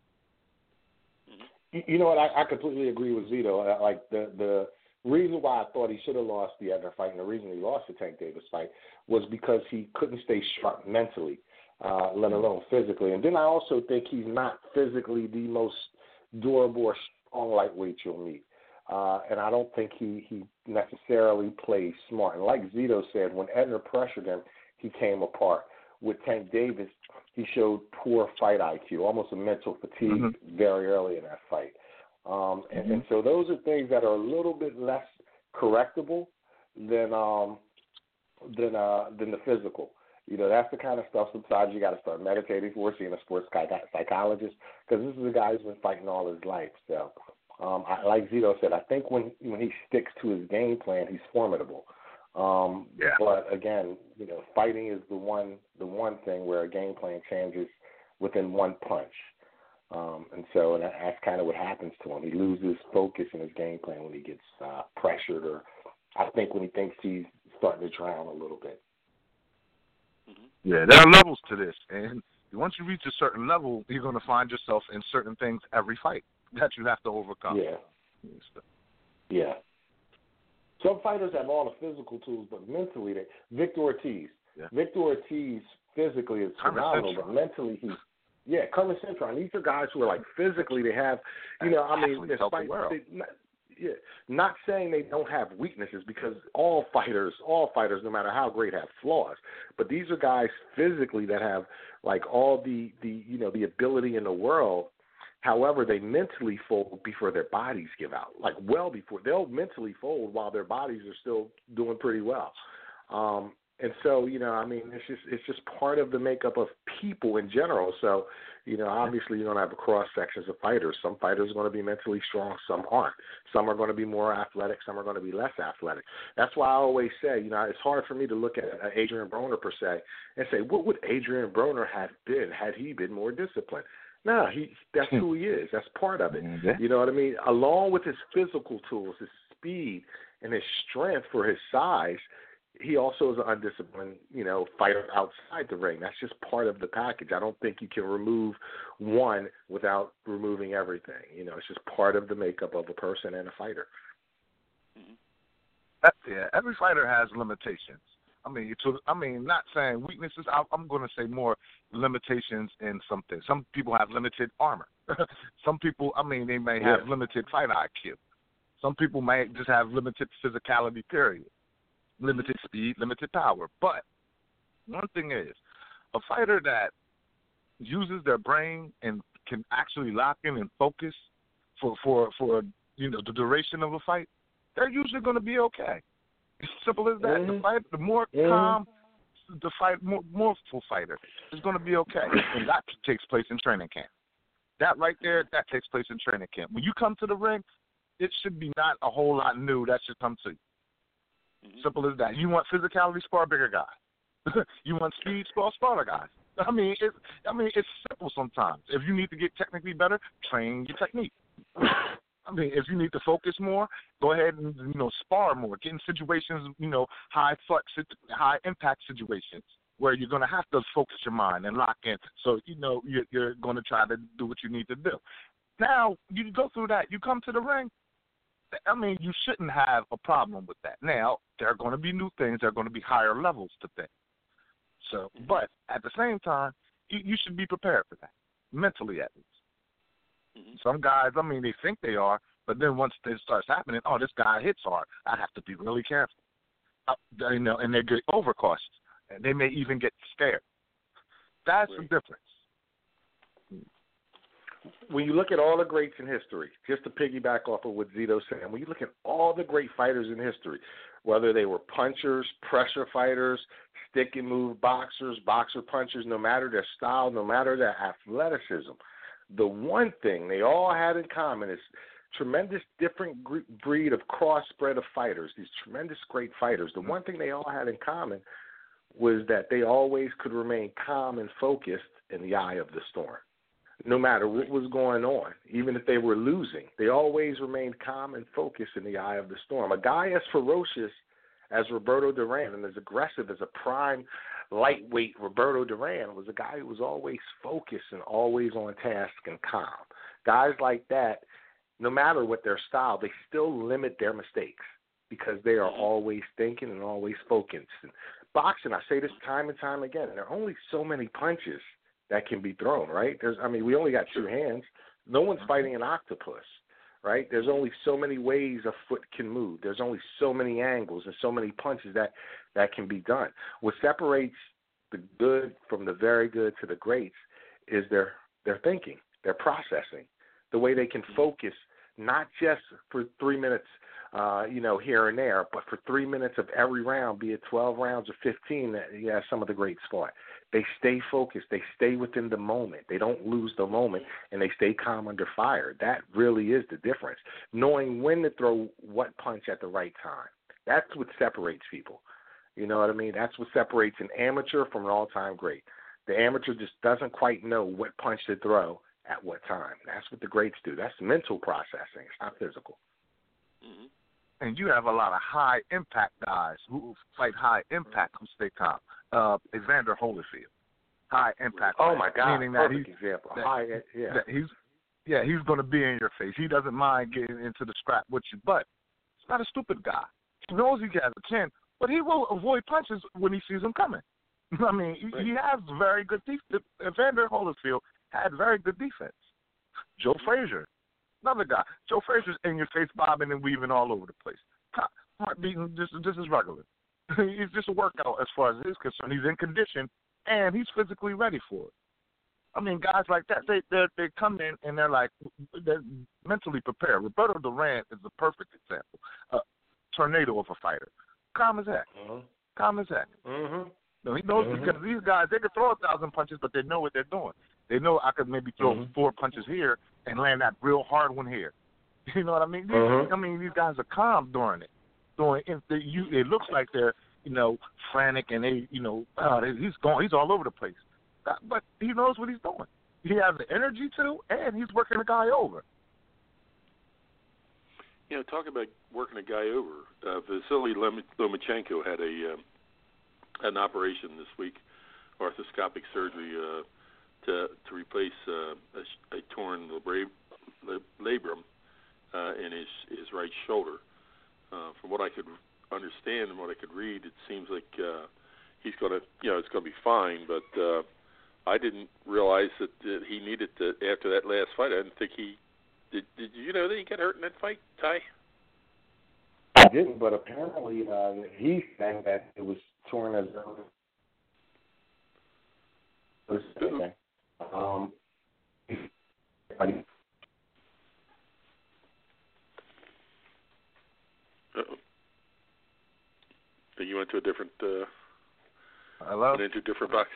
[SPEAKER 3] You know what? I, I completely agree with Zito. Like the the reason why I thought he should have lost the Edner fight, and the reason he lost the Tank Davis fight, was because he couldn't stay sharp mentally, uh, let alone physically. And then I also think he's not physically the most durable or strong lightweight you'll meet. Uh, and I don't think he, he necessarily plays smart. And like Zito said, when Edner pressured him, he came apart. With Tank Davis, he showed poor fight I Q, almost a mental fatigue mm-hmm. very early in that fight. Um, and, mm-hmm. and so those are things that are a little bit less correctable than um, than uh, than the physical. You know, that's the kind of stuff sometimes you got to start meditating for, seeing a sports psychologist, because this is a guy who's been fighting all his life. So, um, I, like Zito said, I think when when he sticks to his game plan, he's formidable. Um,
[SPEAKER 4] yeah.
[SPEAKER 3] But again, you know, fighting is the one the one thing where a game plan changes within one punch. Um, and so and that's kind of what happens to him. He loses focus in his game plan when he gets uh, pressured, or I think when he thinks he's starting to drown a little bit.
[SPEAKER 4] Yeah, there are levels to this, and once you reach a certain level, you're going to find yourself in certain things every fight that you have to overcome.
[SPEAKER 3] Yeah. Yeah. Some fighters have all the physical tools, but mentally, they Victor Ortiz.
[SPEAKER 4] Yeah.
[SPEAKER 3] Victor Ortiz physically is phenomenal, but mentally he's yeah. Carmen Cintron. These are guys who are like physically they have, you know. I mean, despite they, not, yeah, not saying they don't have weaknesses, because all fighters, all fighters, no matter how great, have flaws. But these are guys physically that have like all the the you know the ability in the world. However, they mentally fold before their bodies give out, like well before. They'll mentally fold while their bodies are still doing pretty well. Um, and so, you know, I mean, it's just it's just part of the makeup of people in general. So, you know, obviously you're going to have a cross-sections of fighters. Some fighters are going to be mentally strong, some aren't. Some are going to be more athletic, some are going to be less athletic. That's why I always say, you know, it's hard for me to look at Adrian Broner, per se, and say, what would Adrian Broner have been had he been more disciplined? No, he that's who he is. That's part of it.
[SPEAKER 4] Mm-hmm.
[SPEAKER 3] You know what I mean? Along with his physical tools, his speed, and his strength for his size, he also is an undisciplined, you know, fighter outside the ring. That's just part of the package. I don't think you can remove one without removing everything. You know, it's just part of the makeup of a person and a fighter.
[SPEAKER 4] Yeah, every fighter has limitations. I mean, to, I mean, not saying weaknesses. I, I'm going to say more limitations in something. Some people have limited armor. Some people, I mean, they may have
[SPEAKER 3] yeah. limited
[SPEAKER 4] fight I Q. Some people may just have limited physicality, period. Limited speed, limited power. But one thing is, a fighter that uses their brain and can actually lock in and focus for, for, for you know, the duration of a fight, they're usually going to be okay. It's simple as that.
[SPEAKER 3] Mm-hmm.
[SPEAKER 4] The fight, the more
[SPEAKER 3] mm-hmm.
[SPEAKER 4] calm, the fight, more, more full fighter is going to be okay, and that takes place in training camp. That right there, that takes place in training camp. When you come to the ring, it should be not a whole lot new. That should come to you. Mm-hmm. Simple as that. You want physicality, spar bigger guys. You want speed, spar smaller guys. I mean, it's I mean, it's simple sometimes. If you need to get technically better, train your technique. I mean, if you need to focus more, go ahead and, you know, spar more. Get in situations, you know, high flex, high impact situations where you're going to have to focus your mind and lock in. So, you know, you're, you're going to try to do what you need to do. Now, you go through that. You come to the ring. I mean, you shouldn't have a problem with that. Now, there are going to be new things. There are going to be higher levels to things. So, but at the same time, you, you should be prepared for that, mentally at least. Some guys, I mean, they think they are, but then once it starts happening, oh, this guy hits hard. I have to be really careful. Uh, you know, and they get overcautious, and they may even get scared. That's right. The difference.
[SPEAKER 3] When you look at all the greats in history, just to piggyback off of what Zito said, when you look at all the great fighters in history, whether they were punchers, pressure fighters, stick and move boxers, boxer punchers, no matter their style, no matter their athleticism, the one thing they all had in common is tremendous different breed of crossbred of fighters, these tremendous great fighters. The one thing they all had in common was that they always could remain calm and focused in the eye of the storm. No matter what was going on, even if they were losing, they always remained calm and focused in the eye of the storm. A guy as ferocious as Roberto Duran and as aggressive as a prime lightweight Roberto Duran was a guy who was always focused and always on task and calm. Guys like that, no matter what their style, they still limit their mistakes because they are always thinking and always focused. And boxing, I say this time and time again, there are only so many punches that can be thrown, right? There's, I mean, we only got two hands. No one's fighting an octopus, right? There's only so many ways a foot can move. There's only so many angles and so many punches that, that can be done. What separates the good from the very good to the greats is their their thinking, their processing, the way they can focus not just for three minutes, uh, you know, here and there, but for three minutes of every round, be it twelve rounds or fifteen, that yeah, some of the greats fought. They stay focused. They stay within the moment. They don't lose the moment, and they stay calm under fire. That really is the difference, knowing when to throw what punch at the right time. That's what separates people. You know what I mean? That's what separates an amateur from an all-time great. The amateur just doesn't quite know what punch to throw at what time. That's what the greats do. That's mental processing. It's not physical.
[SPEAKER 4] Mm-hmm. And you have a lot of high-impact guys who fight high-impact who stay calm. Uh, Evander Holyfield, high-impact.
[SPEAKER 3] Oh, my God.
[SPEAKER 4] Meaning
[SPEAKER 3] Perfect
[SPEAKER 4] that
[SPEAKER 3] example.
[SPEAKER 4] That,
[SPEAKER 3] high, yeah.
[SPEAKER 4] That he's, yeah, he's going to be in your face. He doesn't mind getting into the scrap with you, but he's not a stupid guy. He knows he has a chin, but he will avoid punches when he sees them coming. I mean, right. he has very good defense. Evander Holyfield had very good defense. Joe Frazier, another guy. Joe Frazier's in your face, bobbing and weaving all over the place. Heart beating, just, just as regular. It's just a workout as far as it is concerned. He's in condition, and he's physically ready for it. I mean, guys like that, they they they come in and they're like, they're mentally prepared. Roberto Duran is the perfect example. A tornado of a fighter. Calm as heck. Mm-hmm. Calm as heck.
[SPEAKER 3] Mm-hmm.
[SPEAKER 4] No, he knows
[SPEAKER 3] mm-hmm.
[SPEAKER 4] because these guys, they can throw a thousand punches, but they know what they're doing. They know I could maybe throw mm-hmm. four punches here and land that real hard one here. You know what I mean? These,
[SPEAKER 3] mm-hmm.
[SPEAKER 4] I mean, these guys are calm during it. Doing it, they, you, it looks like they're, you know, frantic and they, you know, uh, he's going, he's all over the place. But he knows what he's doing. He has the energy to, and he's working the guy over.
[SPEAKER 2] You know, talk about working a guy over. Uh, Vasily Lomachenko had a uh, an operation this week, arthroscopic surgery uh, to to replace uh, a, a torn labrum uh, in his his right shoulder. Uh, from what I could understand and what I could read, it seems like uh, he's going to, you know, it's going to be fine. But uh, I didn't realize that, that he needed to after that last fight. I didn't think he did. Did you know that he got hurt in that fight, Ty?
[SPEAKER 3] I didn't, but apparently uh, he's saying that it was torn as okay. Um,
[SPEAKER 2] Uh-oh. You went to a different. Uh,
[SPEAKER 4] Hello.
[SPEAKER 2] Went into a different box.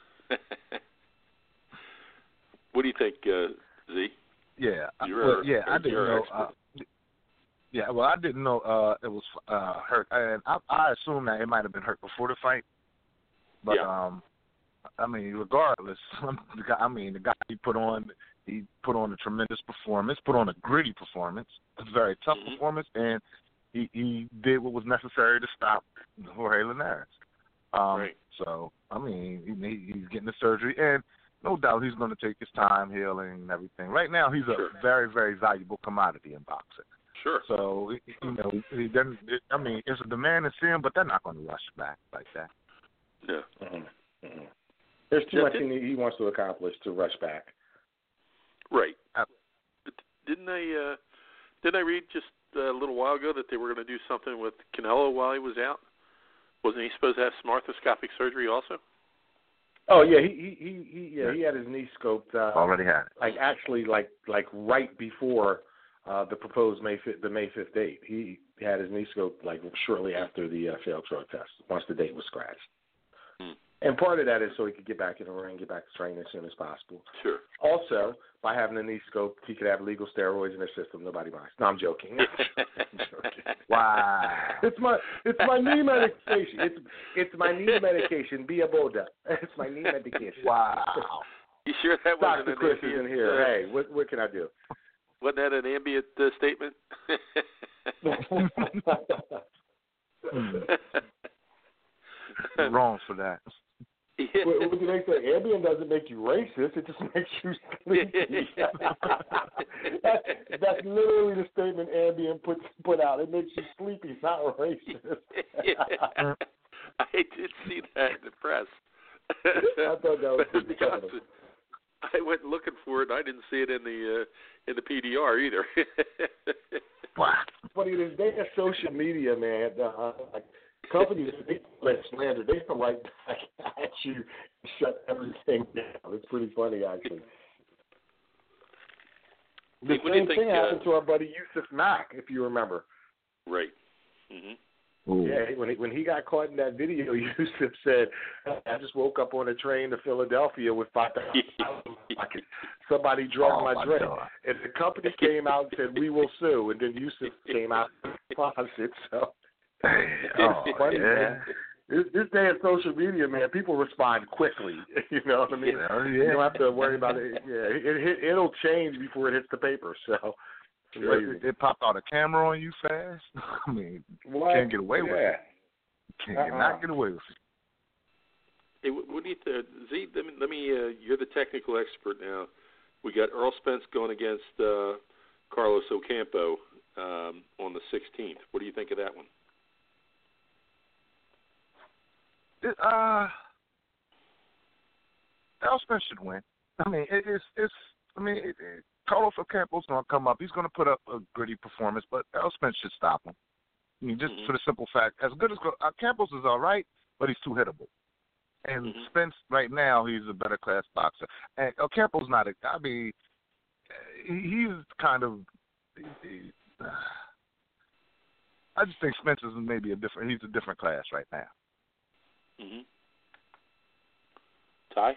[SPEAKER 2] What do you think, uh, Z?
[SPEAKER 4] Yeah,
[SPEAKER 2] you're
[SPEAKER 4] well,
[SPEAKER 2] a,
[SPEAKER 4] yeah, I didn't know. Uh, yeah, well, I didn't know uh, it was uh, hurt, and I, I assumed that it might have been hurt before the fight. But
[SPEAKER 2] yeah.
[SPEAKER 4] um, I mean, regardless, the guy, I mean, the guy he put on, he put on a tremendous performance, put on a gritty performance, a very tough
[SPEAKER 2] mm-hmm.
[SPEAKER 4] performance, and he, he did what was necessary to stop Jorge Linares. Um,
[SPEAKER 2] right.
[SPEAKER 4] So, I mean, he, he's getting the surgery, and no doubt he's going to take his time healing and everything. Right now, he's a
[SPEAKER 2] sure.
[SPEAKER 4] very, very valuable commodity in boxing.
[SPEAKER 2] Sure.
[SPEAKER 4] So, you know, he doesn't, I mean, it's a demand to see him, but they're not going to rush back like that.
[SPEAKER 2] Yeah.
[SPEAKER 3] Mm-hmm. Mm-hmm. There's too
[SPEAKER 2] yeah,
[SPEAKER 3] much
[SPEAKER 2] did,
[SPEAKER 3] he wants to accomplish to rush back.
[SPEAKER 2] Right. Uh, didn't I, uh, didn't I read just a little while ago that they were going to do something with Canelo while he was out? Wasn't he supposed to have some arthroscopic surgery also?
[SPEAKER 3] Oh yeah, he he he, he yeah he had his knee scoped. Uh,
[SPEAKER 4] Already had it.
[SPEAKER 3] Like actually, like like right before uh, the proposed May the May fifth date, he had his knee scoped like shortly after the uh, failed drug test. Once the date was scratched.
[SPEAKER 2] Hmm.
[SPEAKER 3] And part of that is so he could get back in the ring, get back to training as soon as possible.
[SPEAKER 2] Sure.
[SPEAKER 3] Also, by having a knee scope, he could have legal steroids in his system. Nobody minds. No, I'm joking. I'm joking.
[SPEAKER 4] Wow.
[SPEAKER 3] It's my it's my knee medication. It's it's my knee medication. Be a Boda. It's my knee medication.
[SPEAKER 4] Wow.
[SPEAKER 2] You sure that wasn't
[SPEAKER 3] Doctor
[SPEAKER 2] an
[SPEAKER 3] Chris
[SPEAKER 2] ambient,
[SPEAKER 3] is in here.
[SPEAKER 2] Uh,
[SPEAKER 3] hey, what what can I do?
[SPEAKER 2] Wasn't that an ambient uh, statement?
[SPEAKER 4] Wrong for that.
[SPEAKER 3] What, what do they say? Ambien doesn't make you racist. It just makes you sleepy. that's, that's literally the statement Ambien put put out. It makes you sleepy, not racist.
[SPEAKER 2] Yeah. I did see that in the press.
[SPEAKER 3] I thought that was pretty funny.
[SPEAKER 2] I went looking for it. And I didn't see it in the uh, in the P D R either.
[SPEAKER 4] Wow.
[SPEAKER 3] Funny, this day of social media, man. Uh, like companies, they let slander. They come right back at you and shut everything down. It's pretty funny, actually. The
[SPEAKER 2] What do
[SPEAKER 3] same
[SPEAKER 2] you think,
[SPEAKER 3] thing happened
[SPEAKER 2] uh,
[SPEAKER 3] to our buddy Yusuf Mack, if you remember.
[SPEAKER 2] Right. Mm-hmm.
[SPEAKER 4] Ooh.
[SPEAKER 3] Yeah, when he, when he got caught in that video, Yusuf said, "I just woke up on a train to Philadelphia with five thousand dollars. Somebody drove
[SPEAKER 4] Oh,
[SPEAKER 3] my,
[SPEAKER 4] my
[SPEAKER 3] drink."
[SPEAKER 4] God.
[SPEAKER 3] And the company came out and said, "We will sue." And then Yusuf came out and response it. So
[SPEAKER 4] Oh,
[SPEAKER 3] funny,
[SPEAKER 4] yeah.
[SPEAKER 3] man. This, this day of social media, man, people respond quickly. You know what I mean?
[SPEAKER 4] Oh,
[SPEAKER 3] You
[SPEAKER 4] yeah.
[SPEAKER 3] don't have to worry about it. Yeah, it, it it'll change before it hits the paper. So.
[SPEAKER 4] It, it popped out a camera on you fast. I mean,
[SPEAKER 3] What?
[SPEAKER 4] can't get away with
[SPEAKER 3] Yeah.
[SPEAKER 4] it. Can't
[SPEAKER 3] Uh-uh.
[SPEAKER 4] not get away with it.
[SPEAKER 2] Hey, what, what do you th- Z? Let me. Let me uh, you're the technical expert now. We got Earl Spence going against uh, Carlos Ocampo um, on the sixteenth. What do you think of that one?
[SPEAKER 4] It, uh, Earl Spence should win. I mean, it, it's it's. I mean, it, it, Carlos Ocampo's going to come up. He's going to put up a gritty performance, but Earl Spence should stop him. I mean, just
[SPEAKER 2] Mm-hmm.
[SPEAKER 4] for the simple fact, as good as Ocampo's is all right, but he's too hittable. And
[SPEAKER 2] Mm-hmm.
[SPEAKER 4] Spence, right now, he's a better class boxer. And Ocampo's not a. I mean, he, he's kind of. He, I just think Spence is maybe a different. He's a different class right now.
[SPEAKER 2] Mm-hmm. Ty?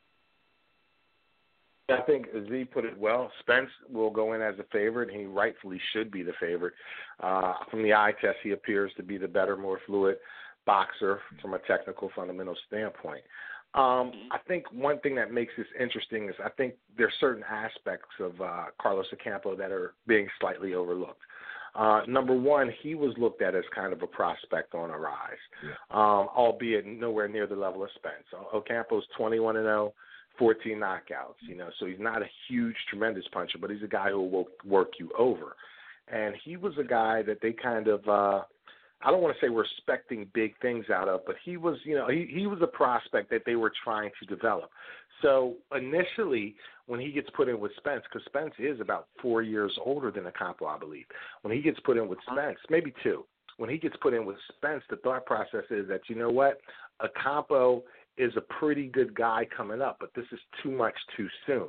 [SPEAKER 3] I think Z put it well. Spence will go in as a favorite. He rightfully should be the favorite. Uh, from the eye test, he appears to be the better, more fluid boxer from a technical, fundamental standpoint. Um, I think one thing that makes this interesting is I think there's certain aspects of uh, Carlos Ocampo that are being slightly overlooked. Uh, number one, he was looked at as kind of a prospect on a rise,
[SPEAKER 4] Yeah.
[SPEAKER 3] um, albeit nowhere near the level of Spence. Ocampo's twenty-one and oh. fourteen knockouts, you know, so he's not a huge, tremendous puncher, but he's a guy who will work you over. And he was a guy that they kind of, uh, I don't want to say we're expecting big things out of, but he was, you know, he, he was a prospect that they were trying to develop. So initially, when he gets put in with Spence, because Spence is about four years older than Ocampo, I believe, when he gets put in with Spence, maybe two, when he gets put in with Spence, the thought process is that, you know what, Ocampo is a pretty good guy coming up, but this is too much too soon.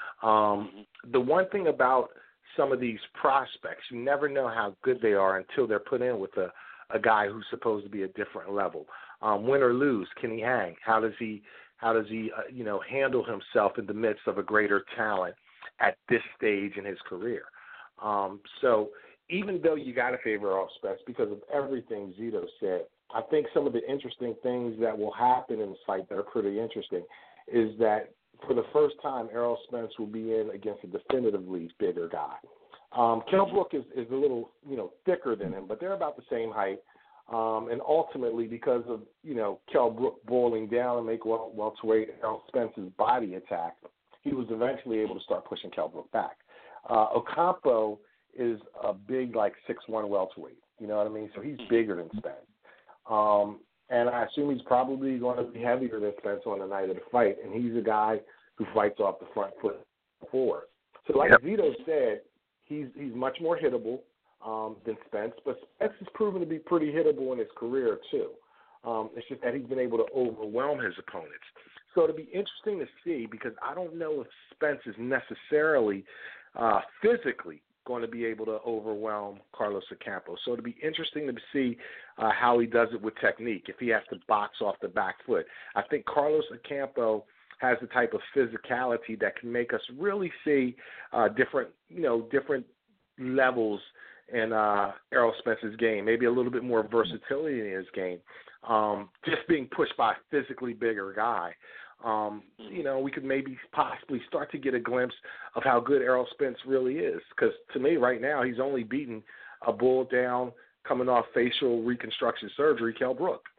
[SPEAKER 3] Um, the one thing about some of these prospects, you never know how good they are until they're put in with a, a guy who's supposed to be a different level. Um, win or lose, can he hang? How does he, how does he, uh, you know, handle himself in the midst of a greater talent at this stage in his career? Um, so even though you got to favor Earl Spence because of everything Zito said, I think some of the interesting things that will happen in the fight that are pretty interesting is that for the first time, Errol Spence will be in against a definitively bigger guy. Um, Kell Brook is, is a little, you know, thicker than him, but they're about the same height. Um, and ultimately, because of, you know, Kell Brook boiling down and make wel- welterweight Errol Spence's body attack, he was eventually able to start pushing Kell Brook back. Uh, Ocampo is a big, like, six one welterweight. You know what I mean? So he's bigger than Spence. Um, and I assume he's probably going to be heavier than Spence on the night of the fight, and he's a guy who fights off the front foot forward. So like
[SPEAKER 4] Yep.
[SPEAKER 3] Zito said, he's he's much more hittable um, than Spence, but Spence has proven to be pretty hittable in his career too. Um, it's just that he's been able to overwhelm his opponents. So it'll be interesting to see because I don't know if Spence is necessarily uh, physically going to be able to overwhelm Carlos Ocampo. So it'll be interesting to see uh, how he does it with technique, if he has to box off the back foot. I think Carlos Ocampo has the type of physicality that can make us really see uh, different, you know, different levels in uh, Errol Spence's game, maybe a little bit more versatility in his game, um, just being pushed by a physically bigger guy. Um, you know, we could maybe possibly start to get a glimpse of how good Errol Spence really is. Because to me, right now, he's only beaten a bull down, coming off facial reconstruction surgery, Kell Brook.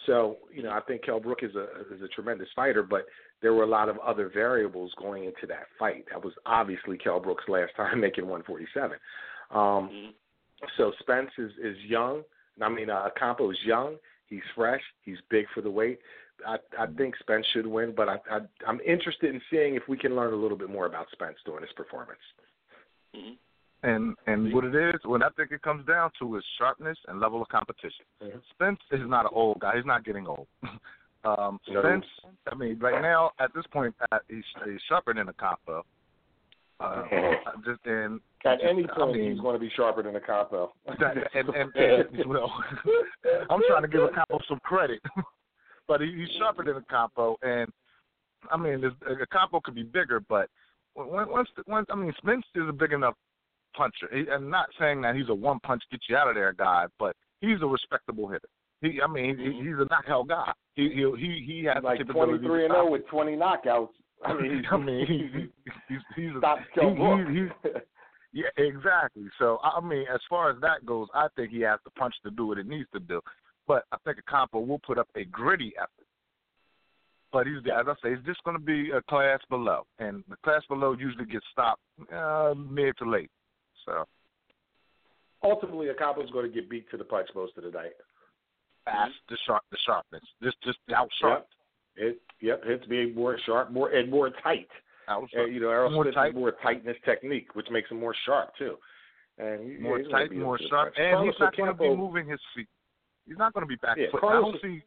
[SPEAKER 3] So, you know, I think Kell Brook is a is a tremendous fighter, but there were a lot of other variables going into that fight. That was obviously Kell Brook's last time making one forty-seven. Um,
[SPEAKER 2] Mm-hmm.
[SPEAKER 3] So Spence is, is young. I mean, uh, Campo is young. He's fresh. He's big for the weight. I, I think Spence should win, but I, I, I'm interested in seeing if we can learn a little bit more about Spence during his performance.
[SPEAKER 2] Mm-hmm.
[SPEAKER 4] And and what it is, what I think it comes down to is sharpness and level of competition.
[SPEAKER 3] Mm-hmm.
[SPEAKER 4] Spence is not an old guy. He's not getting old. um,
[SPEAKER 3] No.
[SPEAKER 4] Spence, I mean, right now, at this point, uh, he's, he's sharper than a Campo. Uh, just and
[SPEAKER 3] At
[SPEAKER 4] just,
[SPEAKER 3] any point,
[SPEAKER 4] I mean,
[SPEAKER 3] he's going to be sharper than a Campo.
[SPEAKER 4] That, and, and, and well, I'm trying to give a Campo some credit, but he, he's sharper than a Campo, and I mean, a Campo could be bigger, but once, once I mean, Spence is a big enough puncher. He, I'm not saying that he's a one punch get you out of there guy, but he's a respectable hitter. He, I mean, he, he's a knockout guy. He he he, he has
[SPEAKER 3] like
[SPEAKER 4] the capability
[SPEAKER 3] twenty-three and
[SPEAKER 4] to
[SPEAKER 3] oh with twenty knockouts. I mean, he's,
[SPEAKER 4] I mean, he, he, he's he's a,
[SPEAKER 3] stops Kell Brook.
[SPEAKER 4] he, he, yeah, exactly. So I mean, as far as that goes, I think he has the punch to do what it needs to do. But I think a Campo will put up a gritty effort. But he's, as I say, he's just going to be a class below, and the class below usually gets stopped uh, mid to late. So
[SPEAKER 3] ultimately, a Campo's going to get beat to the punch most of the night.
[SPEAKER 4] That's the sharp, the sharpness, just just out sharp.
[SPEAKER 3] Yep. It yep, it's being more sharp, more and more tight.
[SPEAKER 4] Out
[SPEAKER 3] Uh, you know, Errol
[SPEAKER 4] more
[SPEAKER 3] Spence
[SPEAKER 4] tight,
[SPEAKER 3] is more tightness technique, which makes him more sharp too. And
[SPEAKER 4] more
[SPEAKER 3] he's gonna
[SPEAKER 4] tight,
[SPEAKER 3] be
[SPEAKER 4] more
[SPEAKER 3] up to the
[SPEAKER 4] sharp,
[SPEAKER 3] punch.
[SPEAKER 4] and
[SPEAKER 3] Carlos
[SPEAKER 4] he's not going to be
[SPEAKER 3] Ocampo-
[SPEAKER 4] moving his feet. He's not going to be back
[SPEAKER 3] Yeah,
[SPEAKER 4] foot.
[SPEAKER 3] Carlos-
[SPEAKER 4] I don't see.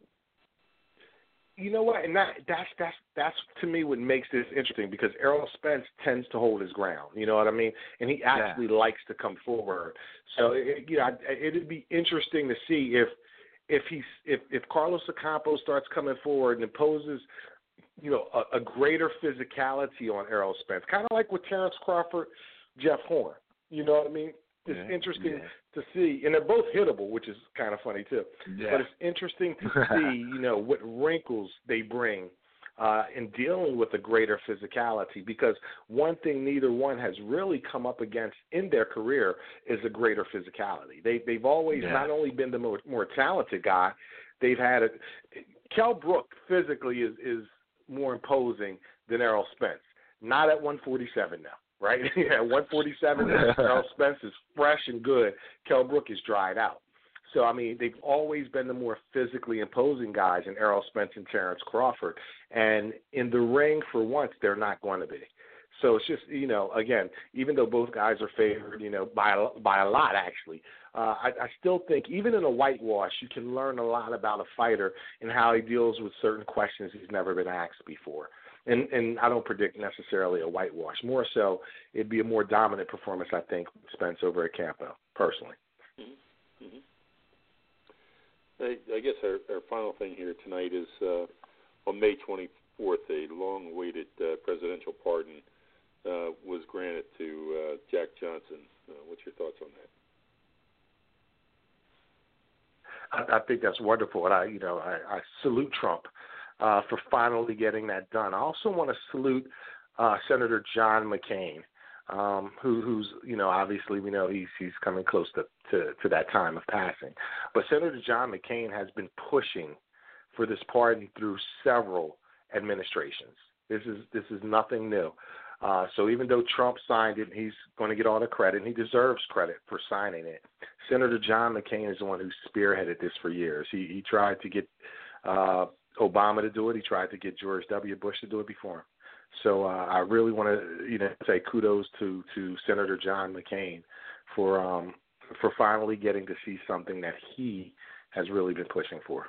[SPEAKER 3] You know what? And that that's that's that's to me what makes this interesting, because Errol Spence tends to hold his ground. You know what I mean? And he actually yeah. likes to come forward. So it, you know, it'd be interesting to see if if he's if if Carlos Ocampo starts coming forward and imposes, you know, a, a greater physicality on Errol Spence, kind of like with Terrence Crawford, Jeff Horn. You know what I mean? It's
[SPEAKER 4] yeah,
[SPEAKER 3] interesting
[SPEAKER 4] yeah.
[SPEAKER 3] to see, and they're both hittable, which is kind of funny too.
[SPEAKER 4] Yeah.
[SPEAKER 3] But it's interesting to see, you know, what wrinkles they bring uh, in dealing with a greater physicality. Because one thing neither one has really come up against in their career is a greater physicality. They they've always
[SPEAKER 4] yeah.
[SPEAKER 3] not only been the more, more talented guy, they've had a Kell Brook physically is is more imposing than Errol Spence. Not at one forty-seven now. Right? Yeah, one forty-seven, Errol Spence is fresh and good. Kell Brook is dried out. So, I mean, they've always been the more physically imposing guys in Errol Spence and Terrence Crawford. And in the ring, for once, they're not going to be. So it's just, you know, again, even though both guys are favored, you know, by a, by a lot, actually, uh, I, I still think even in a whitewash, you can learn a lot about a fighter and how he deals with certain questions he's never been asked before. And, and I don't predict necessarily a whitewash. More so, it'd be a more dominant performance, I think, with Spence over at Campo, personally.
[SPEAKER 2] Mm-hmm. Mm-hmm. I, I guess our, our final thing here tonight is uh, on May twenty-fourth, a long-awaited uh, presidential pardon uh, was granted to uh, Jack Johnson. Uh, what's your thoughts on that?
[SPEAKER 3] I, I think that's wonderful, and I, you know, I, I salute Trump Uh, for finally getting that done. I also want to salute uh, Senator John McCain, um, who, who's, you know, obviously we know he's he's coming close to, to, to that time of passing. But Senator John McCain has been pushing for this pardon through several administrations. This is this is nothing new. Uh, so even though Trump signed it, he's going to get all the credit, and he deserves credit for signing it. Senator John McCain is the one who spearheaded this for years. He, he tried to get uh, Obama to do it. He tried to get George W. Bush to do it before him. So uh, I really want to, you know, say kudos to, to Senator John McCain for um, for finally getting to see something that he has really been pushing for.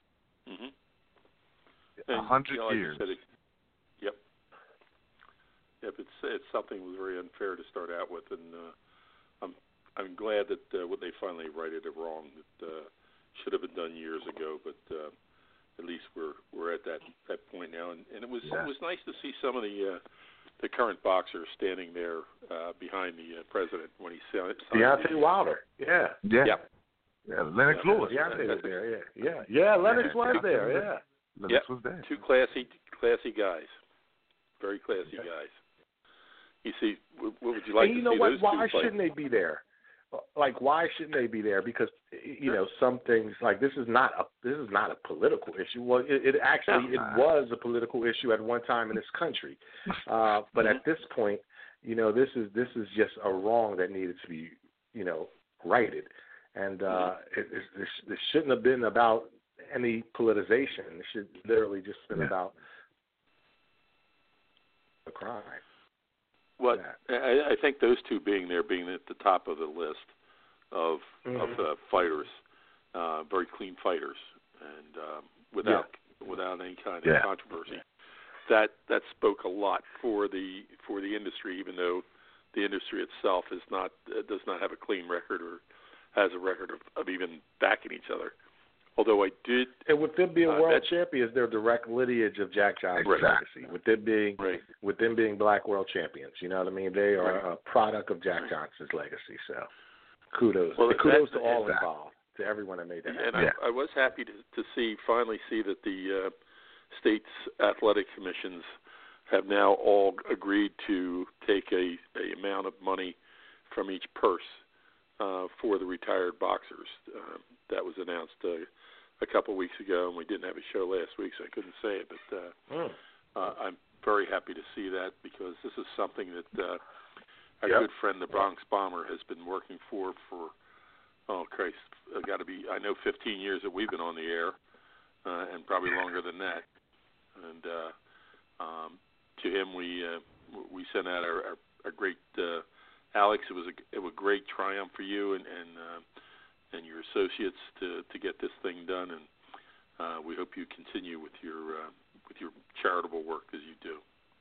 [SPEAKER 2] Mm-hmm.
[SPEAKER 4] A hundred
[SPEAKER 2] you know, like
[SPEAKER 4] years.
[SPEAKER 2] Said, it, yep. Yep. It's it's something that was very unfair to start out with, and uh, I'm I'm glad that uh, what they finally righted it wrong. That uh, should have been done years ago, but. Uh, At least we're we're at that, that point now, and, and it was
[SPEAKER 4] yeah.
[SPEAKER 2] it was nice to see some of the uh, the current boxers standing there uh, behind the uh, president when he signed.
[SPEAKER 3] Deontay Wilder, yeah,
[SPEAKER 4] yeah,
[SPEAKER 2] yep.
[SPEAKER 4] yeah. Lennox
[SPEAKER 2] yeah.
[SPEAKER 4] Lewis,
[SPEAKER 3] Deontay was there, yeah, yeah, yeah. Lennox
[SPEAKER 4] yeah.
[SPEAKER 3] was there, yeah.
[SPEAKER 4] Lennox
[SPEAKER 2] yep.
[SPEAKER 4] was there.
[SPEAKER 2] Two classy classy guys, very classy guys. You see, what would you like
[SPEAKER 3] and you
[SPEAKER 2] to
[SPEAKER 3] know
[SPEAKER 2] see
[SPEAKER 3] what?
[SPEAKER 2] those
[SPEAKER 3] Why
[SPEAKER 2] two
[SPEAKER 3] shouldn't
[SPEAKER 2] fight?
[SPEAKER 3] they be there? like, why shouldn't they be there? Because, you know, some things, like, this is not a this is not a political issue. Well, it, it actually it was a political issue at one time in this country, uh, but at this point, you know, this is this is just a wrong that needed to be, you know, righted, and uh, it, it, it, it shouldn't have been about any politicization. It should literally just been yeah. about a crime.
[SPEAKER 2] What I, I think those two being there, being at the top of the list of mm-hmm. of uh, fighters, uh, very clean fighters, and um, without yeah. without any kind of yeah. controversy, that that spoke a lot for the for the industry. Even though the industry itself is not uh, does not have a clean record or has a record of, of even backing each other. Although I did,
[SPEAKER 3] and with them being
[SPEAKER 2] uh,
[SPEAKER 3] world
[SPEAKER 2] that,
[SPEAKER 3] champions, they're direct lineage of Jack Johnson's
[SPEAKER 4] exactly.
[SPEAKER 3] legacy. With them being,
[SPEAKER 2] right.
[SPEAKER 3] with them being black world champions, you know what I mean? They are
[SPEAKER 2] right.
[SPEAKER 3] a product of Jack right. Johnson's legacy. So, kudos,
[SPEAKER 2] well,
[SPEAKER 3] kudos to all
[SPEAKER 4] exactly.
[SPEAKER 3] involved, to everyone that made that happen.
[SPEAKER 2] And
[SPEAKER 4] yeah.
[SPEAKER 2] I, I was happy to, to see, finally see that the uh, state's athletic commissions have now all agreed to take a, a amount of money from each purse uh, for the retired boxers. Uh, that was announced uh, a couple of weeks ago, and we didn't have a show last week, so I couldn't say it. But uh, mm. uh, I'm very happy to see that, because this is something that uh, our
[SPEAKER 3] yep.
[SPEAKER 2] good friend, the Bronx Bomber, has been working for for, oh, Christ, got to be, I know, fifteen years that we've been on the air, uh, and probably longer than that. And uh, um, to him, we uh, we sent out our, our, our great uh, Alex. It was a it was a great triumph for you and and, uh, and your associates to, to get this thing done, and uh, we hope you continue with your uh, with your charitable work as you do.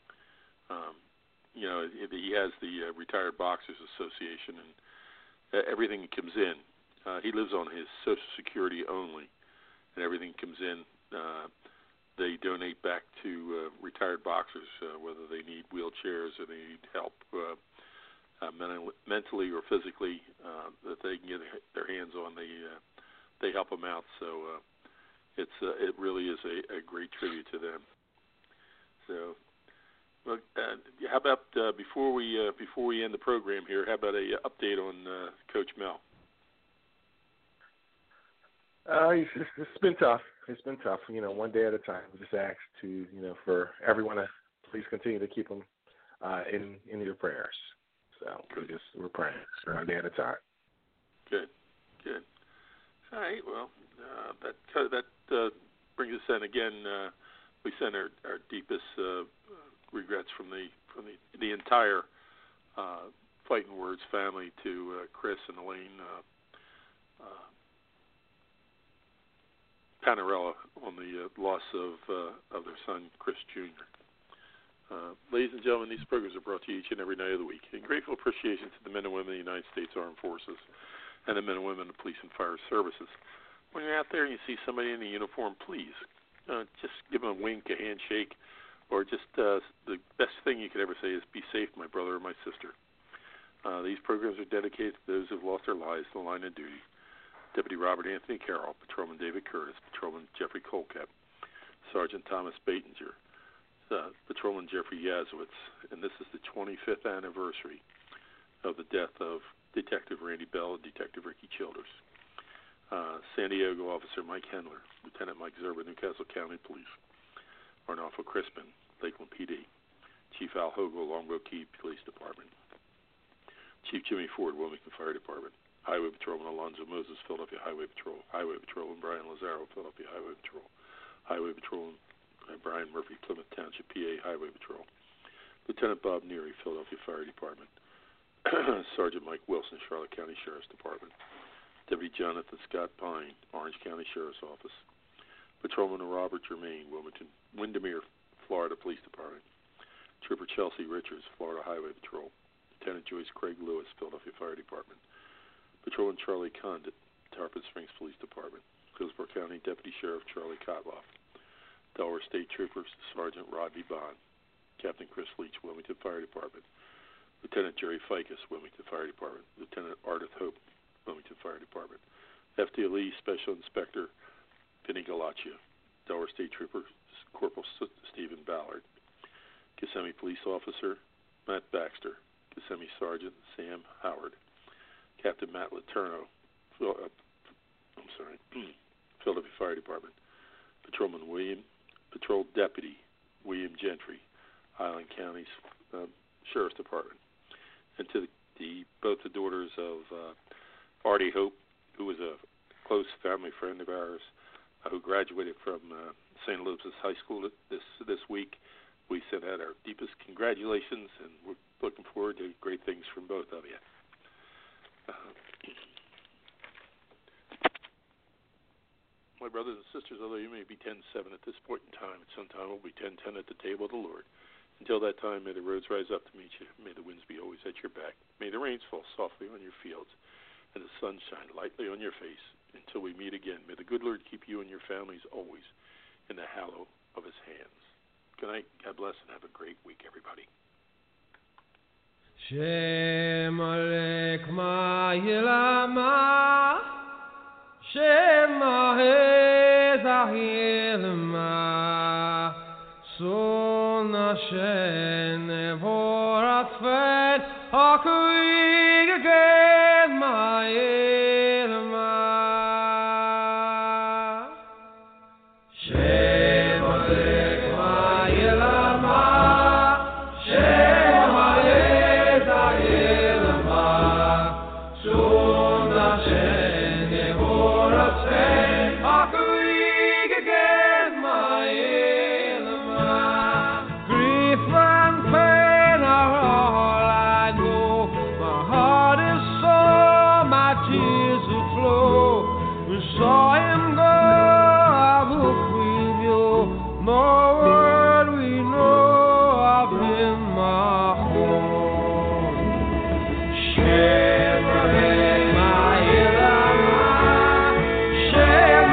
[SPEAKER 2] Um, you know, he has the uh, Retired Boxers Association, and uh, everything that comes in, uh, he lives on his Social Security only, and everything comes in. Uh, They donate back to uh, retired boxers, uh, whether they need wheelchairs or they need help uh, uh, mentally, mentally or physically, uh, that they can get their hands on. They uh, they help them out. So uh, it's uh, it really is a, a great tribute to them. So, well, uh, how about uh, before we uh, before we end the program here? How about a update on uh, Coach Mel?
[SPEAKER 3] Uh, it's, it's been tough. It's been tough. You know, one day at a time. We just ask to, you know, for everyone to please continue to keep them uh, in in your prayers. So we just we're praying one day at a time.
[SPEAKER 2] Good, good. All right. Well, uh, that that uh, brings us in again. Uh, we send our, our deepest uh, regrets from the from the the entire uh, Fighting Words family to uh, Chris and Elaine Uh, uh, Panarella on the uh, loss of uh, of their son, Chris Junior Uh, ladies and gentlemen, these programs are brought to you each and every night of the week. In grateful appreciation to the men and women of the United States Armed Forces and the men and women of police and fire services. When you're out there and you see somebody in a uniform, please uh, just give them a wink, a handshake, or just uh, the best thing you could ever say is, "Be safe, my brother or my sister." Uh, these programs are dedicated to those who have lost their lives in the line of duty. Deputy Robert Anthony Carroll, Patrolman David Curtis, Patrolman Jeffrey Colcap, Sergeant Thomas Batinger, uh, Patrolman Jeffrey Yazowitz, and this is the twenty-fifth anniversary of the death of Detective Randy Bell and Detective Ricky Childers. Uh, San Diego Officer Mike Hendler, Lieutenant Mike Zerba, Newcastle County Police, Arnolfo Crispin, Lakeland P D, Chief Al Hogo, Longboat Key Police Department, Chief Jimmy Ford, Wilmington Fire Department, Highway Patrolman Alonzo Moses, Philadelphia Highway Patrol, Highway Patrolman Brian Lazaro, Philadelphia Highway Patrol, Highway Patrolman uh, Brian Murphy, Plymouth Township, P A Highway Patrol, Lieutenant Bob Neary, Philadelphia Fire Department, Sergeant Mike Wilson, Charlotte County Sheriff's Department, Deputy Jonathan Scott Pine, Orange County Sheriff's Office, Patrolman Robert Germain, Wilmington, Windermere, Florida Police Department, Trooper Chelsea Richards, Florida Highway Patrol, Lieutenant Joyce Craig Lewis, Philadelphia Fire Department, Patrolman Charlie Condit, Tarpon Springs Police Department, Hillsborough County Deputy Sheriff Charlie Kotloff, Delaware State Troopers Sergeant Rodney Bond, Captain Chris Leach, Wilmington Fire Department, Lieutenant Jerry Ficus, Wilmington Fire Department, Lieutenant Ardith Hope, Wilmington Fire Department, F D L E Special Inspector Vinny Galaccia, Delaware State Trooper Corporal Stephen Ballard, Kissimmee Police Officer Matt Baxter, Kissimmee Sergeant Sam Howard, Captain Matt Letourneau, Phil, uh, I'm sorry, Philadelphia Fire Department, Patrolman William, Patrol Deputy William Gentry, Highland County's uh, Sheriff's Department, and to the, the both the daughters of uh, Artie Hope, who was a close family friend of ours, uh, who graduated from uh, Saint Aloysius High School this this week. We sent out our deepest congratulations, and we're looking forward to great things from both of you. Uh, my brothers and sisters, although you may be ten seven at this point in time, at some time we'll be ten ten at the table of the Lord. Until that time, may the roads rise up to meet you. May the winds be always at your back. May the rains fall softly on your fields, and the sun shine lightly on your face. Until we meet again, may the good Lord keep you and your families always in the hallow of his hands. Good night. God bless, and have a great week, everybody.
[SPEAKER 5] Shem Alek Ma'ilama, Shem Ahezahilma, Son Hashem Nevorat Fen, Akuig Aged Ma'ilma, Shem Alek Ma'ilama, Shem Ahezahilma, Son Hashem Nevorat Fen, Akuig Aged Ma'ilma. Grief and pain are all I know. My heart is sore, my tears will flow. We saw him go, I will grieve you. No word we know of him, my home. Shem Alek Ma'ilama, Shem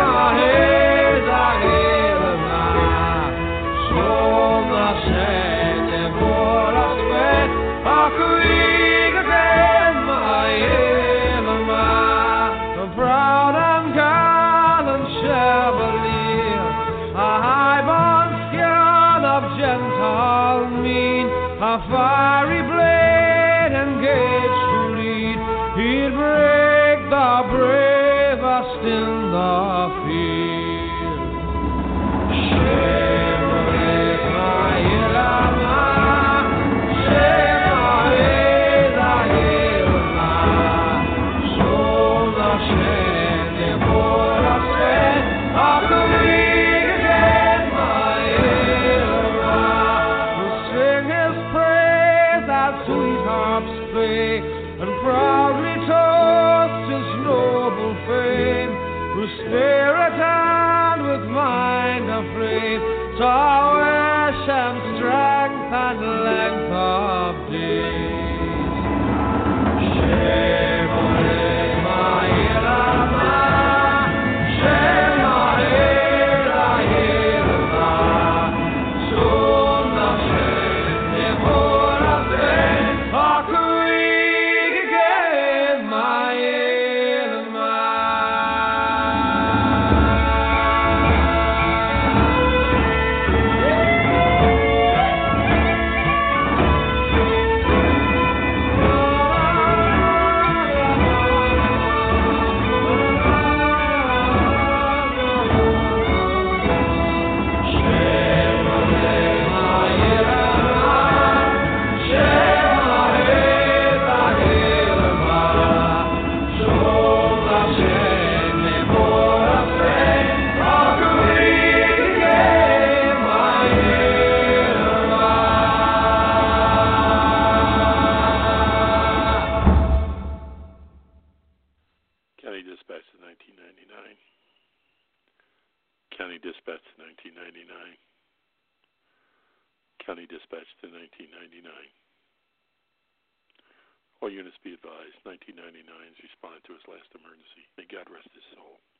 [SPEAKER 5] Ahezahilma, Son Hashem Nevorat Fen, Akuig Aged Ma'ilma. The proud and gallant Chevalier, a high-born scion of gentle mien, a fiery blade engaged to lead, he'd break the bravest in the field. Shem Alek Ma'ilama, Shem Ahezahilma, Son Hashem Nevorat Fen, Akuig Aged Ma'ilma. We'll sing his praise as sweet harps play, and proudly toast his noble fame. We'll stare at hand with mind aflame, solace and strength and length of days. Shem Alek Ma'ilama, Shem Ahezahilma, Son Hashem Nevorat Fen, Akuig Aged Ma'ilma. Shem Alek Ma'ilama, Shem Ahezahilma, Son Hashem Nevorat Fen, Akuig Aged Ma'ilma.
[SPEAKER 2] County Dispatch to nineteen ninety-nine. County Dispatch to nineteen ninety-nine. County Dispatch to nineteen ninety-nine. All units be advised, nineteen ninety-nine has responded to his last emergency. May God rest his soul.